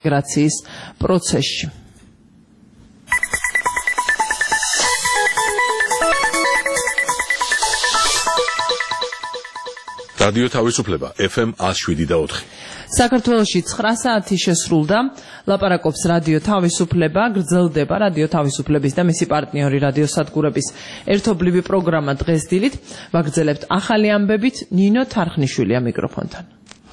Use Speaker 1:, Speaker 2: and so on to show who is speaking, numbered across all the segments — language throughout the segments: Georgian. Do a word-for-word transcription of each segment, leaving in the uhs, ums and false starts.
Speaker 1: ინტეგრაციის პროცესში.
Speaker 2: რადიო თავისუფლება F M one oh seven და four.
Speaker 1: საქართველოში ცხრა საათი შესრულდა, ლაპარაკობს რადიო თავისუფლება, გრძელდება რადიო თავისუფლების და მისი პარტნიორი რადიო სადგურების ერთობლივი პროგრამა დღეს დილით. ვაგრძელებთ ახალი ამბებით, ნინო თარხნიშვილია მიკროფონთან.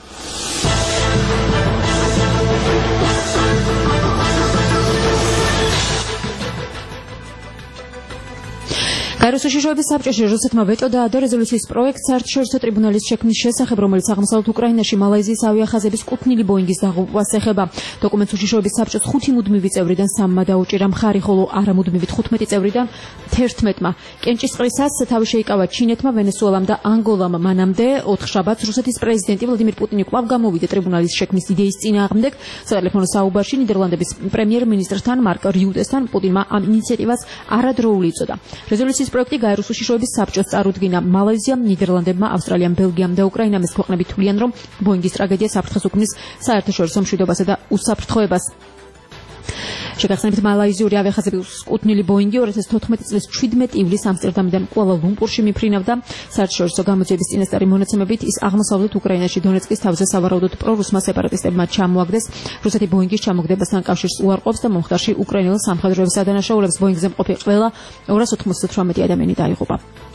Speaker 3: გაეროს შიშოების საბჭოში რუსეთმა ვეტო დაადო რეზოლუციის პროექტს საერთაშორისო ტრიბუნალის შექმნის შესახებ, რომელიც აღმოსავლეთ უკრაინაში მალაიზიის ავიახაზების კუთვნილი ბოინგის დაღუპვას ეხება. დოკუმენტს შიშოების საბჭოს ხუთი მუდმივი წევრიდან სამმა დაუჭირა მხარი, ხოლო არამუდმივით ხუთმეტი წევრიდან თერთმეტმა. კენჭისყრისას თავი შეიკავა ჩინეთმა, ვენესუელამ და ანგოლამ. მანამდე ოთხშაბათს რუსეთის პრეზიდენტი ვლადიმირ პუტინი კვლავ გამოვიდა ტრიბუნალის შექმნის იდეის წინააღმდეგ. სატელეფონო საუბარში ნიდერლანდების პრემიერ-მინისტრთან მარკ რიუტესთან პუტინმა ამ ინიციატივას არადროული იწოდა. რეზოლუციის პროექტი გაეროს უშიშროების საბჭოს წარუდგინა. მალაიზიამ, ნიდერლანდებმა, ავსტრალიამ, ბელგიამ და უკრაინამ ეს ქვეყნები თვლიან, რომ ბოინგის ტრაგედია საფრთხეს უქმნის საერთაშორისო მშვიდობასა და უსაფრთხოებას. შეგახსენებთ, მალაიზიური ავიახაზების კუთვნილი ბოინგი ორი ათას თოთხმეტი წლის შვიდმეტი ივლისს ამსტერდამიდან კუალა-ლუმპურში მიფრინავდა. საერთაშორისო გამოძიების წინასწარი მონაცემებით ის აღმოსავლეთ უკრაინაში დონეცკის თავზე სავარაუდოდ პრორუსმა სეპარატისტებმა ჩამოაგდეს. რუსეთი ბოინგის ჩამოგდებასთან კავშირს უარყოფს და მომხდარში უკრაინელ სამხედროებს ადანაშაულებს. ბოინგზე მყოფი ყველა ორას ოთხმოცდათვრამეტი ადამიანი დაიღუპა.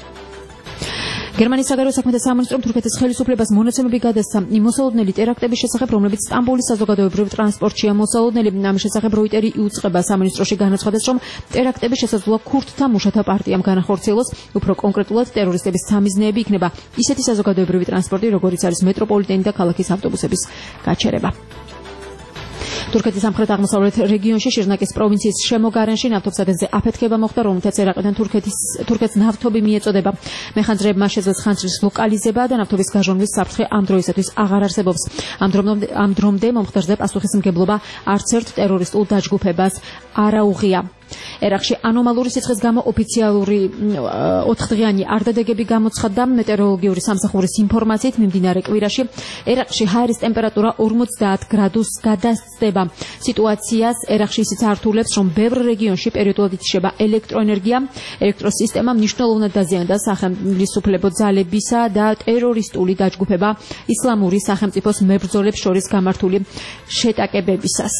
Speaker 3: გერმანიის საგარეო საქმეთა სამინისტრომ თურქეთის ხელისუფლებას მონაცემები გადასცა იმ მოსალოდნელი ტერაქტების შესახებ, რომლებიც სტამბოლის საზოგადოებრივ ტრანსპორტშია მოსალოდნელი. ამის შესახებ როიტერი იუწყება. სამინისტროში განაცხადეს, რომ ტერაქტები შესაძლოა ქურთთა მუშათა პარტიამ განახორციელოს. უფრო კონკრეტულად, ტერორისტების სამიზნეები იქნება ისეთი საზოგადოებრივი ტრანსპორტი, როგორიც არის მეტროპოლიტენი და ქალაქის ავტობუსების გაჩერება. თურქეთის სამხრეთ-აღმოსავლეთ რეგიონში შირნაკის პროვინციის შემოგარენში ნავთობსადენზე აფეთქება მოხდა, რომლითაც ერაყიდან თურქეთის თურქეთს ნავთობი მიეწოდება. მეხანძრეებმა შეძლეს ხანძრის ლოკალიზება და ნავთობის გაჟონვის საფრთხე ამ დროისათვის აღარ არსებობს. ამ დრომდე მომხდარზე პასუხისმგებლობა არც ერთ ტერორისტულ დაჯგუფებას არ აუღია. ერაყში ანომალური სიცხის გამო ოფიციალური ოთხდღიანი არდადეგები გამოცხადდა. მეტეოროლოგიური სამსახურის ინფორმაციით მიმდინარე კვირაში ერაყში ჰაერის ტემპერატურა ორმოცდაათ გრადუსს გადასწდება. სიტუაციას ერაყში ისიც ართულებს, რომ ბევრ რეგიონში პერიოდულად ითიშება ელექტროენერგია. ელექტროსისტემა მნიშვნელოვნად დაზიანდა სახელმწიფო ძალებისა და ტერორისტული დაჯგუფება ისლამური სახელმწიფოს მებრძოლებს შორის გამართული შეტაკებებისას.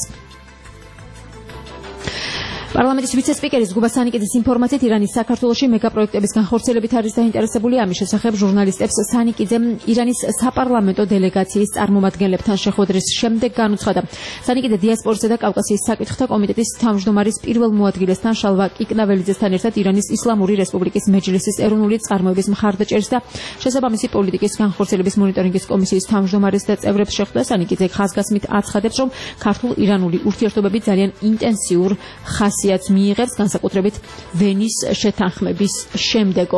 Speaker 3: პარლამენტის ვიცე-სპიკერი ზგუბა სანიკიძის ინფორმაციით, ირანის საქართველოში მეგაპროექტების განხორციელებით არის დაინტერესებული. ამის შესახებ ჟურნალისტებს სანიკიძემ ირანის საპარლამენტო დელეგაციის წარმომადგენლებთან შეხვედრის შემდეგ განუცხადა. სანიკიძე დიასპორისა და კავკასიის საკითხთა კომიტეტის თავმჯდომარის პირველ მოადგილესთან შალვა კიკნაველიძესთან ერთად ირანის ისლამური რესპუბლიკის მეჯლისის ეროვნული წყაროების მხარდაჭერის და შესაბამისი პოლიტიკის განხორციელების მონიტორინგის კომისიის თავმჯდომარის და წევრებს შეხვდა. სანიკიძე ხაზგასმით აცხადებს, რომ ქართულ-ირანული ურთიერთობები ძალიან ინტენსიურ ხასიათს მიიღებს, განსაკუთრებით ვენის შეთანხმების შემდეგო.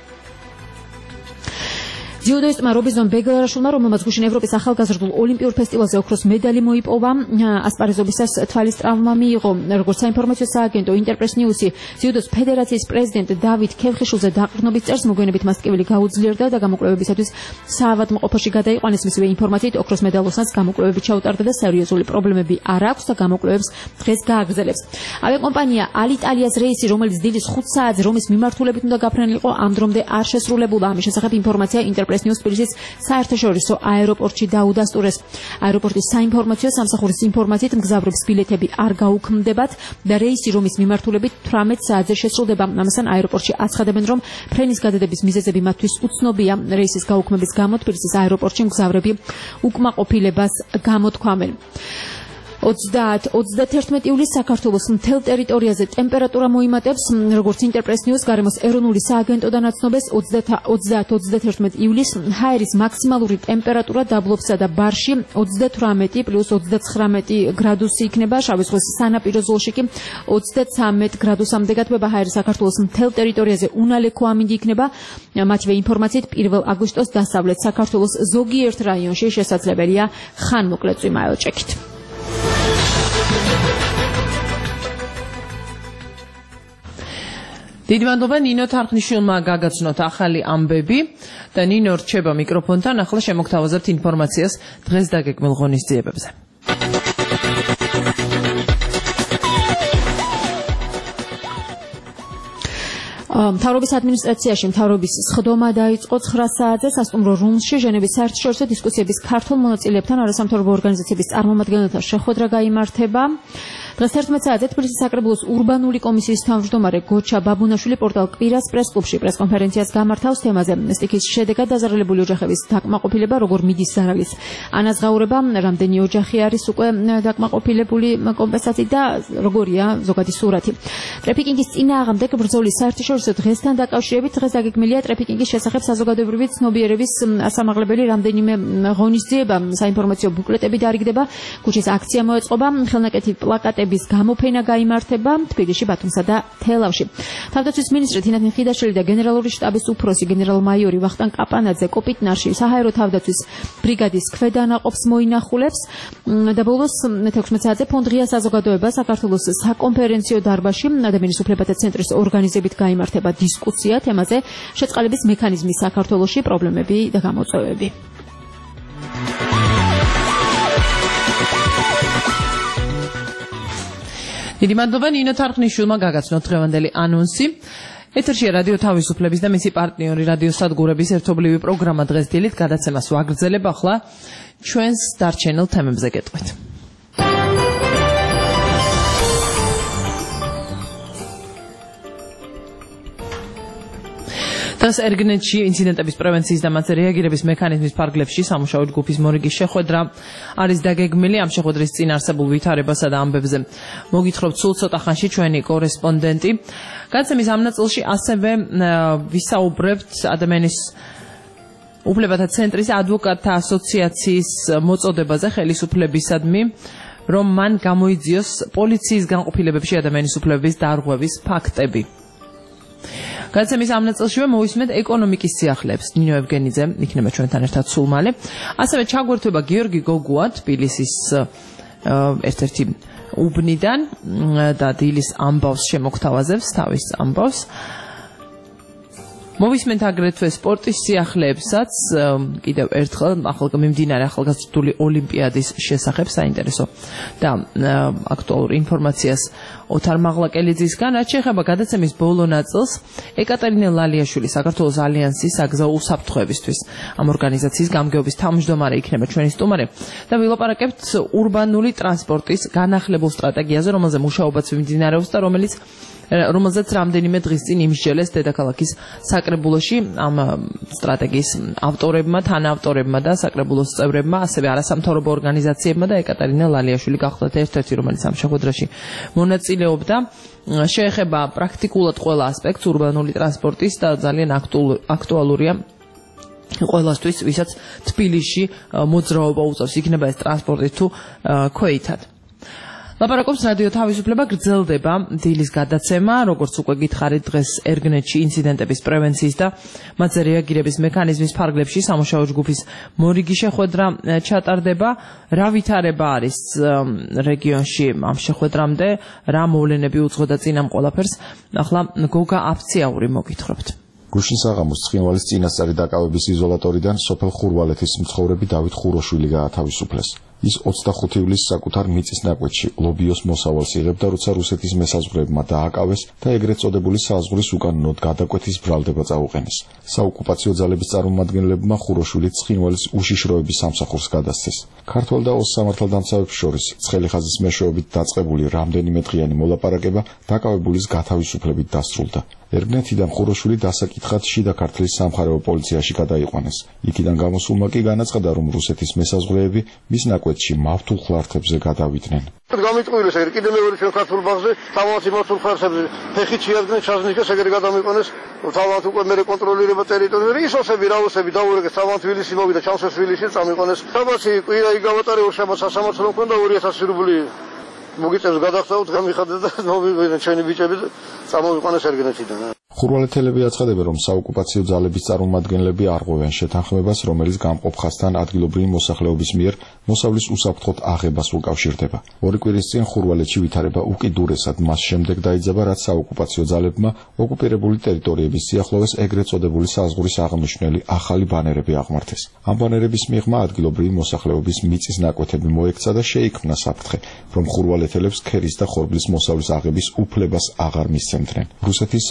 Speaker 3: ძიუდოისტმა რობიზონ ბეგლარაშვილმა, რომელმაც გუშინ ევროპის ახალგაზრდულ ოლიმპიურ ფესტივალზე ოქროს მედალი მოიპოვა, ასპარეზობისას თვალის ტრავმა მიიღო. როგორც საინფორმაციო სააგენტო ინტერპრეს ნიუსი ძიუდოს ფედერაციის პრეზიდენტ დავით ქევხიშვილზე დაყრდნობის წერს მოგვიანებით მას ტკივილი გაუძლიერდა და გამოკვლევებისათვის საავადმყოფოში გადაიყვანეს. მისივე ინფორმაციით, ოქროს მედალოსანს გამოკვლევები ჩაუტარდა და სერიოზული პრობლემები არ აქვს და გამოკვლევებს დღეს გააგრძელებს. ავიაკომპანია ალიტალიას რეისი, რომელიც დილის ხუთ საათზე რომის მიმართულებით უნდა გაფრენილიყო, ამ დრომდე არ შესრულებულა. ამის შესახებ ინფორმაცია ინტერპრეს ნიუს თბილისის საერთაშორისო აეროპორტში დაუდასტურეს. აეროპორტის საინფორმაციო სამსახურის ინფორმაციით, მგზავრებს ბილეთები არ გაუქმდებათ და რეისი რომის მიმართულებით თვრამეტ საათზე შესრულდება. ამასთან აეროპორტში აცხადებენ, რომ ფრენის გადადების მიზეზები მათთვის უცნობია. რეისის გაუქმების გამო თბილისის აეროპორტში მგზავრები უკმაყოფილებას გამოთქვამენ. ოცდაათ ოცდათერთმეტი ივლისს საქართველოს მთელ ტერიტორიაზე ტემპერატურა მოიმატებს, როგორც ინტერპრეს ნიუს გარემოს ეროვნული სააგენტოდან აცნობეს. ოცდაათ ოცდათერთმეტი ივლისს ჰაერის მაქსიმალური ტემპერატურა დაბლობსა და ბარში ოცდათვრამეტი პლუს ოცდაცხრამეტი გრადუსი იქნება. შავი ზღვის სანაპირო ზოლში კი ოცდაცამეტ გრადუსამდე გათბება. ჰაერი საქართველოს მთელ ტერიტორიაზე უნალექო ამინდი იქნება. მათივე ინფორმაციით, პირველ აგვისტოს დასავლეთ საქართველოს ზოგიერთ რაიონში შესაძლებელია ხანმოკლე წვიმა ელჭექით.
Speaker 1: დიდი მადლობა ნინო თარხნიშვილმა გაგაცნოთ ახალი ამბები და ნინო რჩება მიკროფონთან. ახლა შემოგთავაზებთ ინფორმაციას დღეს დაგეგმილ ღონისძიებებზე.
Speaker 3: მთავრობის ადმინისტრაციაში მთავრობის სხდომა დაიწყო ცხრა საათზე სასტუმრო რუმსში ჟენევის საერთაშორისო დისკუსიების ქართულ მონაწილეებთან არასამთავრობო ორგანიზაციების წარმომადგენელთა შეხვედრა გაიმართება. დღეს თერთმეტ საათზე თბილისის საკრებულოს ურბანული კომისიის თავმჯდომარე გოჩა ბაბუნაშვილი პორტალ კვირას პრესკლუბში პრესკონფერენციას გამართავს თემაზე სტიქის შედეგად დაზარალებული ოჯახების დაკმაყოფილება, როგორ მიდის ზარალის ანაზღაურება, რამდენი ოჯახი არის უკვე დაკმაყოფილებული კომპენსაციით და როგორია ზოგადი სურათი. ტრეფიკინგის წინააღმდეგ ბრძოლის საერთაშორისო დღესთან დაკავშირებით დღეს დაგეგმილია ტრეფიკინგის შესახებ საზოგადოებრივი ცნობიერების ასამაღლებელი რამდენიმე ღონისძიება, საინფორმაციო ბუკლეტები დარიგდება, ქუჩის აქცია მოეწყობა, ხელნაკეთი პლაკატების გამოფენა გაიმართება თბილისში, ბათუმსა და თელავში. თავდაცვის მინისტრი თინათინ ხიდაშელი და გენერალური შტაბის უფროსი გენერალ-მაიორი ვახტანგ კაპანაძე კოპიტნარში საჰაერო თავდაცვის ბრიგადის ქვედანაყოფს მოინახულებს და ბოლოს თექვსმეტ საათზე ფონდღია საზოგადოება საქართველოს საკონფერენციო დარბაზში ადამიანის უფლებათა ცენტრის ორგანიზებით გაიმართება დისკუსია თემაზე შეწყალების მექანიზმი საქართველოში, პრობლემები და გამოწვევები.
Speaker 1: დიდი მადლობა ნინო თარხნიშვილმა გაგაცნოთ დღევანდელი ანონსი. ეთერშია რადიო თავისუფლების და მისი პარტნიორი რადიო სადგურების ერთობლივი პროგრამა დღეს დილით გადაცემას ვაგრძელებ. ახლა ჩვენს დარჩენილ თემებზე გეტყვით. დღეს ერგნეთში ინციდენტების პრევენციის და მათზე რეაგირების მექანიზმის ფარგლებში სამუშაო ჯგუფის მორიგის შეხვედრა არის დაგეგმილი. ამ შეხვედრის წინ არსებულ ვითარებასა და ამბებზე მოგითხრობთ სულ ცოტა ხანში ჩვენი კორესპონდენტი. გადაცემის ამ ნაწილში ასევე ვისაუბრებთ ადამიანის უფლებათა ცენტრის ადვოკატთა ასოციაციის მოწოდებაზე ხელისუფლებისადმი, რომ მან გამოიძიოს პოლიციის განყოფილებებში ადამიანის უფლებების დარღვევის ფაქტები. გადაცემის ამ ნაწილშივე მოვისმენთ ეკონომიკის სიახლეებს. ნინო ევგენიძე იქნება ჩვენთან ერთად სულ მალე. ასევე ჩაგვერთვება გიორგი გოგუა თბილისის ერთ-ერთი უბნიდან და დილის ამბავს შემოგთავაზებს თავის ამბავს. მოვისმენთ აგრეთვე სპორტის სიახლეებსაც, კიდევ ერთხელ მიმდინარე ახალგაზრდული ოლიმპიადის შესახებ საინტერესო და აქტუალურ ინფორმაციას ოთარ მაღლაკელიძისგან. რაც შეეხება გადაცემის ბოლო ნაწილს, ეკატერინე ლალიაშვილი საქართველოს ალიანსის საგზაო უსაფრთხოებისთვის ამ ორგანიზაციის გამგეობის თავმჯდომარე იქნება ჩვენი სტუმარი და ვილაპარაკებთ ურბანული ტრანსპორტის განახლებულ სტრატეგიაზე, რომელზე მუშაობაც მიმდინარეობს და რომელიც რომელზეც რამდენიმე დღის წინ იმსჯელეს დედაქალაქის საკრებულოში ამ სტრატეგიის ავტორებმა, თანაავტორებმა და საკრებულოს წევრებმა, ასევე არასამთავრობო ორგანიზაციებმა და ეკატერინე ლალიაშვილი გახლდათ ერთ-ერთი, რომელიც ამ შეხვედრაში მონაწილეობდა. შეეხება პრაქტიკულად ყველა ასპექტს ურბანული ტრანსპორტის და ძალიან აქტუალურია ყველასთვის, ვისაც თბილისში მოძრაობა უწევს, იქნება ეს ტრანსპორტი თუ ქვეითად. ლაპარაკობს რადიო თავისუფლება, გრძელდება დილის გადაცემა, როგორც უკვე გითხარით, დღეს ერგნეთში ინციდენტების პრევენციის და მათზე რეაგირების მექანიზმის ფარგლებში სამუშაო ჯგუფის მორიგი შეხვედრა ჩატარდება. რა ვითარება არის რეგიონში ამ შეხვედრამდე, რა მოვლენები უძღოდა წინ ამ ყველაფერს, ახლა გოგა აფციაური მოგითხრობთ.
Speaker 4: გუშინ საღამოს ცხინვალის წინასწარი დაკავების იზოლატორიდან სოფელ ხურვალეთის მცხოვრები დავით ხუროშვილი გაათავისუფლეს. ის ოცდახუთი ივლისს საკუთარ მიწის ნაკვეთში ლობიოს მოსავალს იღებდა, როცა რუსეთის მესაზღვრეებმა დააკავეს და ეგრეთ წოდებული საზღვრის უკანონოდ გადაკვეთის ბრალდება წაუყენეს. საოკუპაციო ძალების წარმომადგენლებმა ხუროშვილით ცხინვალის უშიშროების სამსახურს გადასცეს. ქართველ და ოს სამართალდამცავებს შორის ცხელი ხაზის მეშვეობით დაწყებული რამდენიმე დღიანი მოლაპარაკება დაკავებულის გათავისუფლებით დასრულდა. ერგნეთიდან ხუროშვილი დასაკითხად შიდა ქართლის სამხარეო პოლიციაში გადაიყვანეს. იქიდან გამოსულმა კი განაცხადა, რომ რუსეთის მესაზღვრეები მის ნაკვეთში მავთულ ხლართებზე გადავიდნენ.
Speaker 5: გამიტყუილეს ეგრე კიდევ მეორე ჩვენ ქართულ ბაღზე თავად იმავთულ ხლართებზე ფეხით შეადგენენ ჩაზნიკეს ეგრე გადამიყვანეს თავად უკვე მე კონტროლირება ტერიტორიები ისოსები რაუსები დაურეგეს თავად თბილისი მოვიდა ჩამსეს თბილისში წამიყვანეს საბაცი კვირა იგავატარე ორშაბათს სასამართლო მქონდა ორი ათასი რუბლი მოგიწევს გადახსოვთ გამიხადეთ და მოვიყვნენ ჩვენი ბიჭები წამოვიყვანეს ერგნეთიდან.
Speaker 4: ხურვალეთელები აცხადებენ, რომ საოკუპაციო ძალების წარმომადგენლები არღვევენ შეთანხმებას, რომელიც გამყოფ ხაზთან ადგილობრივი მოსახლეობის მიერ მოსავლის უსაფრთხოდ აღებას უკავშირდება. ორი კვირის წინ ხურვალეთში ვითარება უკიდურესად მას შემდეგ დაიძაბა, რაც საოკუპაციო ძალებმა ოკუპირებული ტერიტორიების სიახლოვეს ეგრეთ წოდებული საზღვრის აღნიშნული ახალი ბანერები აღმართეს. ამ ბანერების მიღმა ადგილობრივი მოსახლეობის მიწის ნაკვეთები მოექცა და შეიქმნა საფრთხე, რომ ხურვალეთელებს ქერის და ხორბლის მოსავლის აღების უფლებას აღარ მისცემდნენ. რუსეთის საოკუპაციო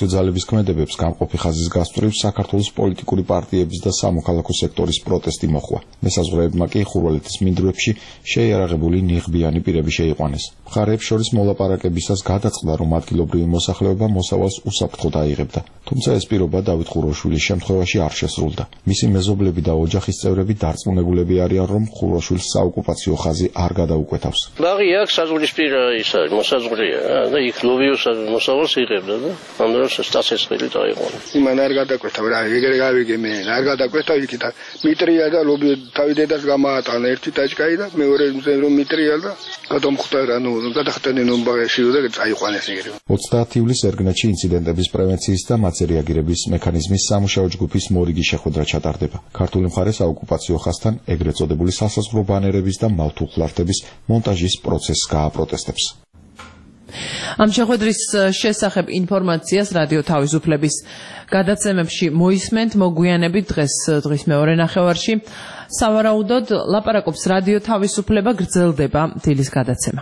Speaker 4: საბჭოთა ძალების ქმედებებს გამყოფი ხაზის გასწვრივ საქართველოს პოლიტიკური პარტიების და სამოქალაქო სექტორის პროტესტი მოხვა. მესაზღვრეებმა კი ხურვალეთის მინდვრებში შეიარაღებული ნიღბიანი პირები შეიყვანეს. მხარეებს შორის მოლაპარაკებისას გადაწყდა, რომ ადგილობრივი მოსახლეობა მოსავალს უსაფრთხოდ აიღებდა. თუმცა ეს პირობა დავით ხუროშვილის შემთხვევაში არ შესრულდა. მისი მეზობლები და ოჯახის წევრები დარწმუნებულები არიან, რომ ხუროშვილს საოკუპაციო ხაზი არ გადაუკვეთავს.
Speaker 6: ბაღი აქ საზღვრისპირა ისა მოსაზღვრეა და იქ ლობიოს მოსავალს იღებდა და ამ დროს სტაცესხელი დაიყვანა.
Speaker 7: იმან არ გადაკვეთავ რა, ეგრე გავიგე მე, არ გადაკვეთავ იქით მიტრია და ლობიო თავი დედას გამაატანა ერთი ტაჭკაი და მეორე მზე რომ მიტრია და გადამხვდა რა, ნუ გადახტენენ ბაღში და წაიყვანეს ეგრე.
Speaker 4: ოცდაათი ივლისს ერგნეთში ინციდენტების პრევენციის და მათზე რეაგირების მექანიზმის სამუშაო ჯგუფის მორიგი შეხვედრა ჩატარდება. ქართული მხარე საოკუპაციო ხაზთან ეგრეთ წოდებული სასაზღვრო ბანერების და მავთულხლართების მონტაჟის პროცესს გააპროტესტებს.
Speaker 1: ამ შეხვედრის შესახებ ინფორმაციას რადიო თავისუფლების გადაცემებში მოისმენთ. მოგვიანებით დღეს დღის მეორე ნახევარში სავარაუდოდ ლაპარაკობს რადიო თავისუფლება, გრძელდება დილის გადაცემა.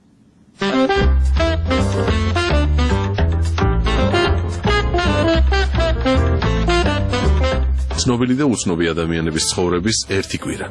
Speaker 2: ცნობილი და უცნობი ადამიანების ცხოვრების ერთი კვირა.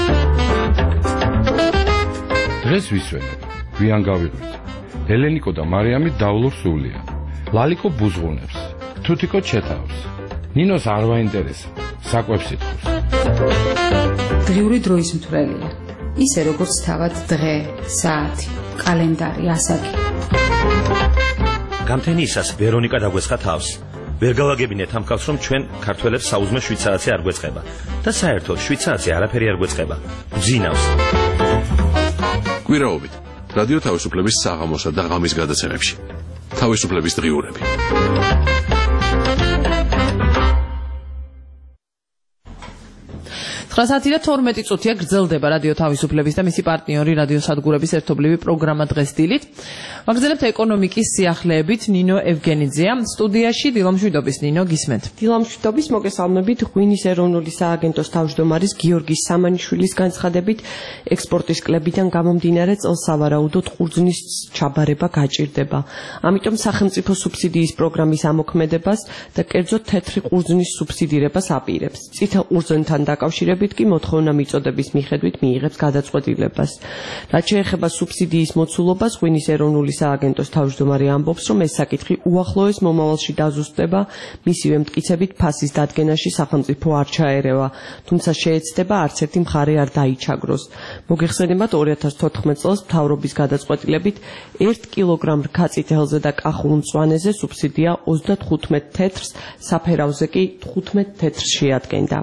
Speaker 8: დღეს ვისვენებ, გვიან გავიღვით. ელენიკო და მარიამი დავლურ სულია. ლალიკო ბუზღუნებს, თუთიკო ჩეთავს. ნინოს არ ვაინტერესა, საკვებს ითხოვს.
Speaker 9: დღიური დროის მთვრელია. ისე როგორც თავად დღე, საათი, კალენდარი, ასაკი.
Speaker 10: გამთენიისას ვერონიკა დაგვეცხა თავს. ვერ გავაგებინეთ ამ ხალხს, რომ ჩვენ ქართველებს საუზმე შვიდ საათზე არ გვეწყება და საერთოდ შვიდ საათზე არაფერი არ გვეწყება. გძინავს.
Speaker 2: კვირაობით რადიო თავისუფლების საღამოსა და ღამის გადაცემებში. თავისუფლების დღიურები.
Speaker 1: ცხრა საათი და თორმეტი წუთია გრძელდება რადიო თავისუფლების და მისი პარტნიორი რადიო სადგურების ერთობლივი პროგრამა დღეს დილით. ვაგრძელებთ ეკონომიკის სიახლეებით. ნინო ევგენიძეა სტუდიაში. დილამშვიდობის ნინო, გისმენთ.
Speaker 11: დილამშვიდობის, მოგესალმებით. ღვინის ეროვნული სააგენტოს თავმჯდომარის გიორგი სამანიშვილის განცხადებით, ექსპორტის კლებიდან გამომდინარე წელს სავარაუდოდ ყურძნის ჩაბარება გაჭირდება. ამიტომ სახელმწიფო სუბსიდიის პროგრამის ამოქმედებას და კერძოდ თეთრი ყურძნის სუბსიდირებას აპირებს. წითელ ყურძნთან დაკავშირებით კი მოთხოვნა მიწოდების მიხედვით მიიღებს გადაწყვეტილებას. რაც შეეხება სუბსიდიის მოცულობას, ღვინის ეროვნული სააგენტოს თავმჯდომარე ამბობს, რომ ეს საკითხი უახლოეს მომავალში დაზუსტდება, მისივე მტკიცებით ფასის დადგენაში სახელმწიფო არ ჩაერევა, თუმცა შეეცდება არც ერთი მხარე არ დაიჩაგროს. მოგეხსენებათ, ორი ათას თოთხმეტ წელს მთავრობის გადაწყვეტილებით ერთ კილოგრამ რქაწითელზე და კახურ მწვანეზე სუბსიდია ოცდათხუთმეტ თეთრს, საფერავზე კი თხუთმეტ თეთრს შეადგენდა.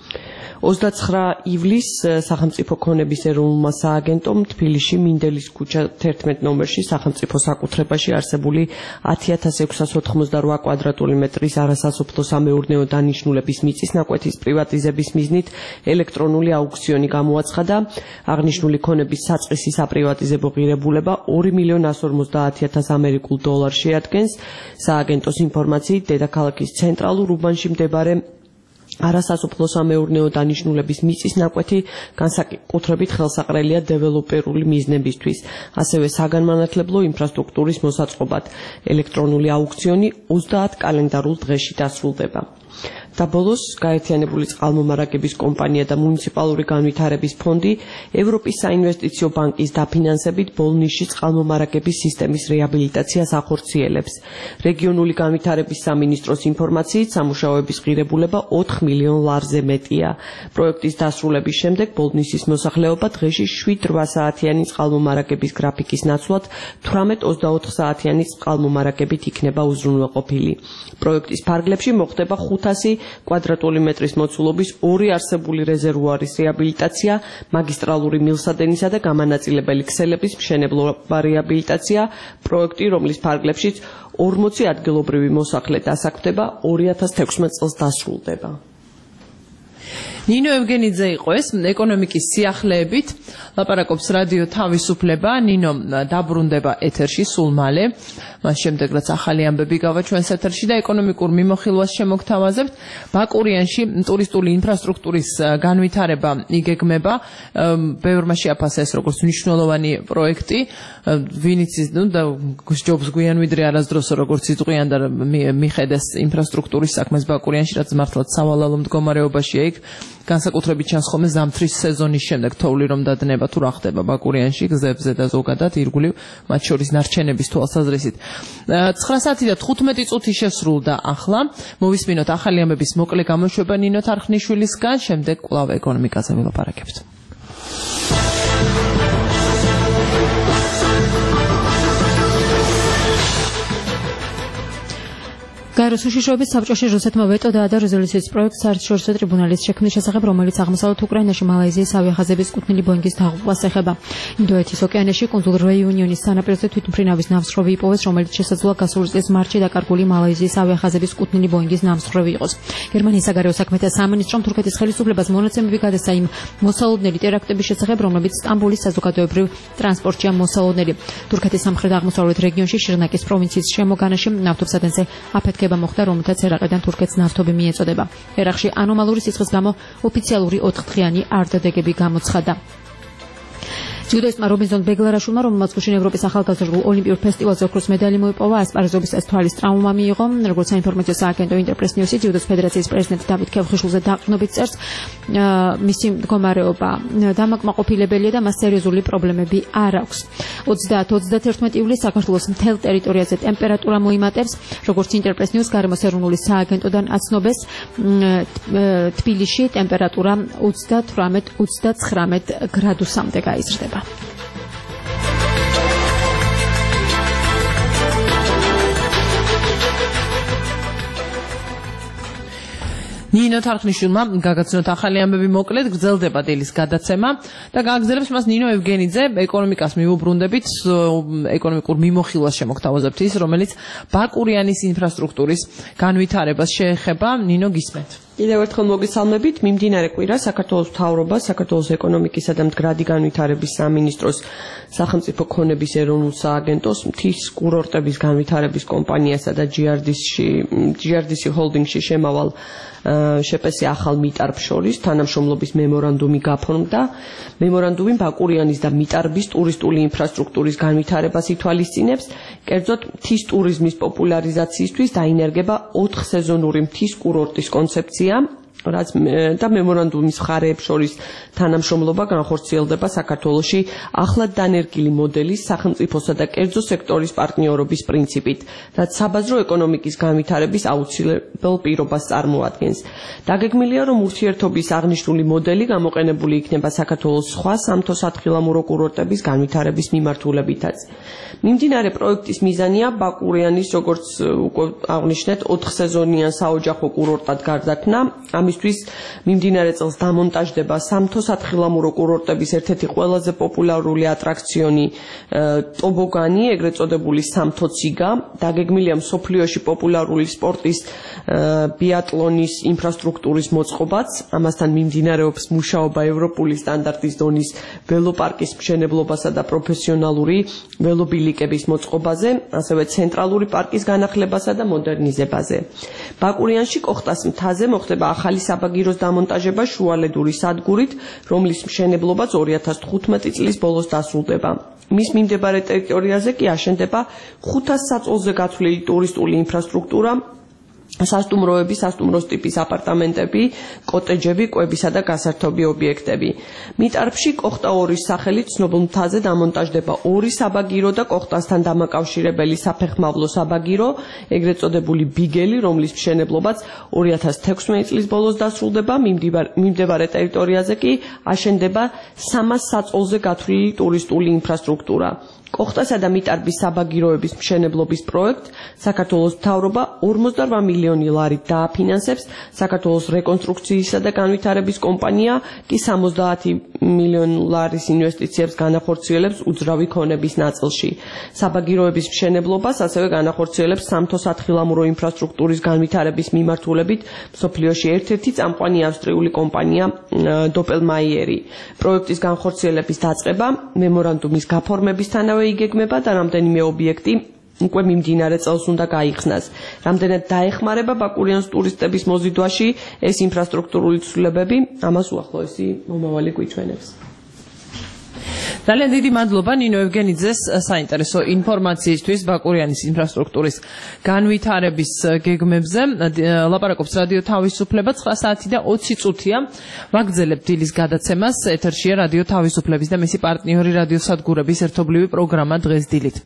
Speaker 11: ოცდაცხრა ივლისს სახელმწიფო ქონების ეროვნულმა სააგენტომ თბილისში მინდელის ქუჩა თერთმეტ ნომერში სახელმწიფო საკუთრებაში არსებული ათი ათას ექვსას ოთხმოცდარვა კვადრატული მეტრის არასასოფლო სამეურნეო დანიშნულების მიწის ნაკვეთის პრივატიზების მიზნით ელექტრონული აუქციონი გამოაცხადა. აღნიშნული ქონების საწყისი საპრივატიზებო ღირებულება ორი მილიონი ასი ორმოცდაათი ათას ამერიკულ დოლარს შეადგენს. სააგენტოს ინფორმაციით, დედაქალაქის ცენტრალურ უბანში მდებარე არასასოფლო სამეურნეო დანიშნულების მიწის ნაკვეთი განსაკუთრებით ხელსაყრელია დეველოპერული მიზნებისთვის, ასევე საგანმანათლებლო ინფრასტრუქტურის მოსაწყობად. ელექტრონული აუქციონი ოცდაათ კალენდარულ დღეში დასრულდება. და ბოლოს გაერთიანებული წყალმომარაგების კომპანია და მუნიციპალური განვითარების ფონდი ევროპის საინვესტიციო ბანკის დაფინანსებით ბოლნიშის წყალმომარაგების სისტემის რეაბილიტაციას ახორციელებს. რეგიონული განვითარების სამინისტროს ინფორმაციით, სამუშაოების ღირებულება ოთხ მილიონ ლარზე მეტია. პროექტის დასრულების შემდეგ ბოლნისის მოსახლეობა დღეში შვიდ რვა საათიანი წყალმომარაგების გრაფიკის ნაცვლად თვრამეტ ოცდაოთხ საათიანი წყალმომარაგებით იქნება უზრუნველყოფილი. პროექტის ფარგლებში მოხდება ხუთასი კვადრატული მეტრის მოცულობის ორი არსებული რეზერვუარის რეაბილიტაცია, მაგისტრალური მილსადენისა და გამანაწილებელი ქსელების მშენებლობა რეაბილიტაცია, პროექტი, რომლის ფარგლებშიც ორმოცი ადგილობრივი მოსახლე დასაქმდება, ორი ათას თექვსმეტ წელს დასრულდება.
Speaker 1: ნინო ევგენიძე იყო ეს ეკონომიკის სიახლეებით ლაპარაკობს რადიო თავისუფლება. ნინო დაბრუნდება ეთერში სულ მალე. მას შემდეგ რაც ახალი ამბები გავა ჩვენს ეთერში და ეკონომიკურ მიმოხილვას შემოგთავაზებთ. ბაკურიანში ტურისტული ინფრასტრუქტურის განვითარება იგეგმება. ბევრმა შეაფასეს როგორც მნიშვნელოვანი პროექტი. ვინც ნუ და ჯობს გვიან ვიდრე არასდროს როგორც იწყვიან და მიხედეს ინფრასტრუქტურის საქმეს ბაკურიანში, რაც მართლაც სავალალო მდგომარეობაშია იქ. განსაკუთრებით ჩანს ხოლმე ზამთრის სეზონის შემდეგ თოვლი რომ დადნება თუ რა ხდება ბაკურიანში გზებზე და ზოგადად ირგვლივ მათ შორის ნარჩენების თვალსაზრისით. ცხრა საათი და თხუთმეტი წუთი შესრულდა ახლა. მოვისმინოთ ახალი ამბების მოკლე გამოშვება ნინო თარხნიშვილისგან, შემდეგ კვლავ ეკონომიკაზე ვილაპარაკებთ. გაეროს უშიშროების საბჭოში რუსეთმა ვეტო დაადო რეზოლუციის პროექტს საერთაშორისო ტრიბუნალის შექმნის შესახებ, რომელიც აღმოსავლეთ უკრაინაში მალაიზიის ავიახაზების კუთვნილი ბოინგის დაღუპვას ეხება. ინდოეთის ოკეანეში კუნძულ რეიუნიონის სანაპიროზე თვითმფრინავის ნავსროვი იპოვეს, რომელიც შესაძლოა გასული წლის მარტში დაკარგული მალაიზიის ავიახაზების კუთვნილი ბოინგის ნავსროვი იყოს. გერმანიის საგარეო საქმეთა სამინისტრომ თურქეთის ხელისუფლებას მონაცემები გადასცა იმ მოსალოდნელი ტერაქტების შესახებ, რომლებიც სტამბოლის საზოგადოებრივ ტრანსპორტშია მოსალოდნელი. თურქეთის სამხრეთ-აღმოსავლეთ რეგიონში შირნაკის პროვინციის შემოგანაში ნავთობსადენზე აფეთქება მოხდა, რომელთაც ერაყიდან თურქეთს ნავთობი მიეწოდება. ერაყში ანომალური სიცხის გამო ოფიციალური ოთხდღიანი არდადეგები გამოცხადა. ჯუდოისტმა რობინზონ ბეგლარაშვილმა, რომელმაც გუშინ ევროპის ახალგაზრდულ ოლიმპიურ ფესტივალზე ოქროს медаლი მოიპოვა, ასპარეზობის თვალის ტრავმა მიიღო. როგორც საინფორმაციო სააგენტო ინტერპრეს ნიუსი ჯუდოს ფედერაციის პრეზიდენტ დავით ქევხიშვილზე დაყრდნობით წერს, მისი მდგომარეობა დამაკმაყოფილებელია და მას სერიოზული პრობლემები არ აქვს. ოცდაათი ოცდაათი ივლისს საქართველოს მთელ ტერიტორიაზე ტემპერატურა მოიმატებს, როგორც ინტერპრეს ნიუს გარემოს ეროვნული სააგენტოდან აცნობეს, თბილისში ტემპერატურა ოცდათვრამეტ ოცდაცხრამეტ გრადუსამდე გაიზრდება. ნინო თარხნიშვილმა გაგაცნოთ ახალი ამბები მოკლედ, გრძელდება დილის გადაცემა და გააგრძელებს მას ნინო ევგენიძე. ეკონომიკას მივუბრუნდებით, ეკონომიკურ მიმოხილვას შემოგთავაზებთ ის, რომელიც ბაკურიანის ინფრასტრუქტურის განვითარებას შეეხება. ნინო, გისმენთ.
Speaker 11: კიდევ ერთხელ მოგესალმებით. მიმდინარე კვირა საქართველოს მთავრობა, საქართველოს ეკონომიკისა და მდგრადი განვითარების სამინისტროს, სახელმწიფო ქონების ეროვნულ სააგენტოს, მთის კურორტების განვითარების კომპანიასა და ჯი არ დი სი ჰოლდინგში შემავალ შეპესე ახალ მიტარბ შორის თანამშრომლობის მემორანდუმი გაფორმდა. მემორანდუმი ბაკურიანის და მიტარბის ტურისტული ინფრასტრუქტურის განვითარებას ითვალისწინებს. კერძოდ, მთის ტურიზმის პოპულარიზაციისთვის დაინერგება ოთხსეზონური მთის კურორტის კონცეფცია, რაც და მემორანდუმის მხარეებს შორის თანამშრომლობა განხორციელდება საქართველოში ახლად დანერგილი მოდელის სახელმწიფოსა და კერძო სექტორის პარტნიორობის პრინციპით, რაც საბაზრო ეკონომიკის განვითარების აუცილებელ პირობას წარმოადგენს. დაგეგმილია, რომ ურთიერთობის აღნიშნული მოდელი გამოყენებული იქნება საქართველოს სხვა სამთო-სათხილამურო კურორტების განვითარების მიმართულებითაც. მიმდინარე პროექტის მიზანია ბაკურიანის, როგორც უკვე აღნიშნეთ, ოთხსეზონიან საოჯახო კურორტად გარდაქმნა. ამისთვის მიმდინარე წელს დამონტაჟდება სამთო-სათხილამურო კურორტების ერთ-ერთი ყველაზე პოპულარული ატრაქციონი ტობოგანი, ეგრეთ წოდებული სამთო-ციგა. დაგეგმილია მსოფლიოში პოპულარული სპორტის ბიატლონის ინფრასტრუქტურის მოწყობაც. ამასთან მიმდინარეობს მუშაობა ევროპული სტანდარტის დონის ველოპარკის მშენებლობასა და პროფესიონალური ველობილიკების მოწყობაზე, ასევე ცენტრალური პარკის განახლებასა და მოდერნიზებაზე. ბაკურიანში კოხტას მთაზე მოხდება ახალი საბაგიროს დამონტაჟება შუალედური სადგურით, რომლის მშენებლობაც ორი ათას თხუთმეტი წლის ბოლოს დასრულდება. მის მიმდებარე ტერიტორიაზე კი აშენდება ხუთას საწოლზე გათვლილი ტურისტული ინფრასტრუქტურა, სასტუმროები, სასტუმროს ტიპის აპარტამენტები, კოტეჯები, კვებისა და გასართობი ობიექტები. მიტარბში კოხტა ორის სახელით ცნობილ მთაზე დამონტაჟდება ორი საბაგირო და კოხტასთან დამაკავშირებელი საფეხმავლო საბაგირო, ეგრეთ წოდებული ბიგელი, რომლის მშენებლობაც ორი ათას თექვსმეტი წლის ბოლოს დასრულდება. მიმდებარე ტერიტორიაზე კი აშენდება სამას საწოლზე გათვლილი ტურისტული ინფრასტრუქტურა. კოხტასა და მიტარბის საბაგიროების მშენებლობის პროექტ საქართველოს მთავრობა ორმოცდარბა მილიონი ლარით დააფინანსებს, საქართველოს რეკონსტრუქციისა და განვითარების კომპანია კი სამოცდაათი მილიონი ლარის ინვესტიციებს განახორციელებს უძრავი ქონების ნაწილში. საბაგიროების მშენებლობას ასევე განახორციელებს სამთო-სათხილამურო ინფრასტრუქტურის განვითარების მიმართულებით მსოფლიოში ერთ-ერთი წამყვანი ავსტრიული კომპანია დოპელმაიერი პროექტის განხორციელების დაწყება მემორანდუმის გაფორმებისთანავე იგეგმება და რამდენიმე ობიექტი უკვე მიმდინარე წელს უნდა გაიხსნას. Რამდენად დაეხმარება ბაკურიანს ტურისტების მოზიდვაში ეს ინფრასტრუქტურული ცვლილებები, ამას უახლოესი მომავალი გვიჩვენებს.
Speaker 1: ძალიან დიდი მადლობა ნინო ევგენიძეს საინტერესო ინფორმაციისთვის ბაკურიანის ინფრასტრუქტურის განვითარების გეგმებზე. ლაპარაკობს რადიო თავისუფლება ცხრა საათი და ოცი წუთია. ვაგრძელებთ დილის გადაცემას. ეთერშია რადიო თავისუფლების და მისი პარტნიორი რადიოსადგურების ერთობლივი პროგრამა დღეს დილით.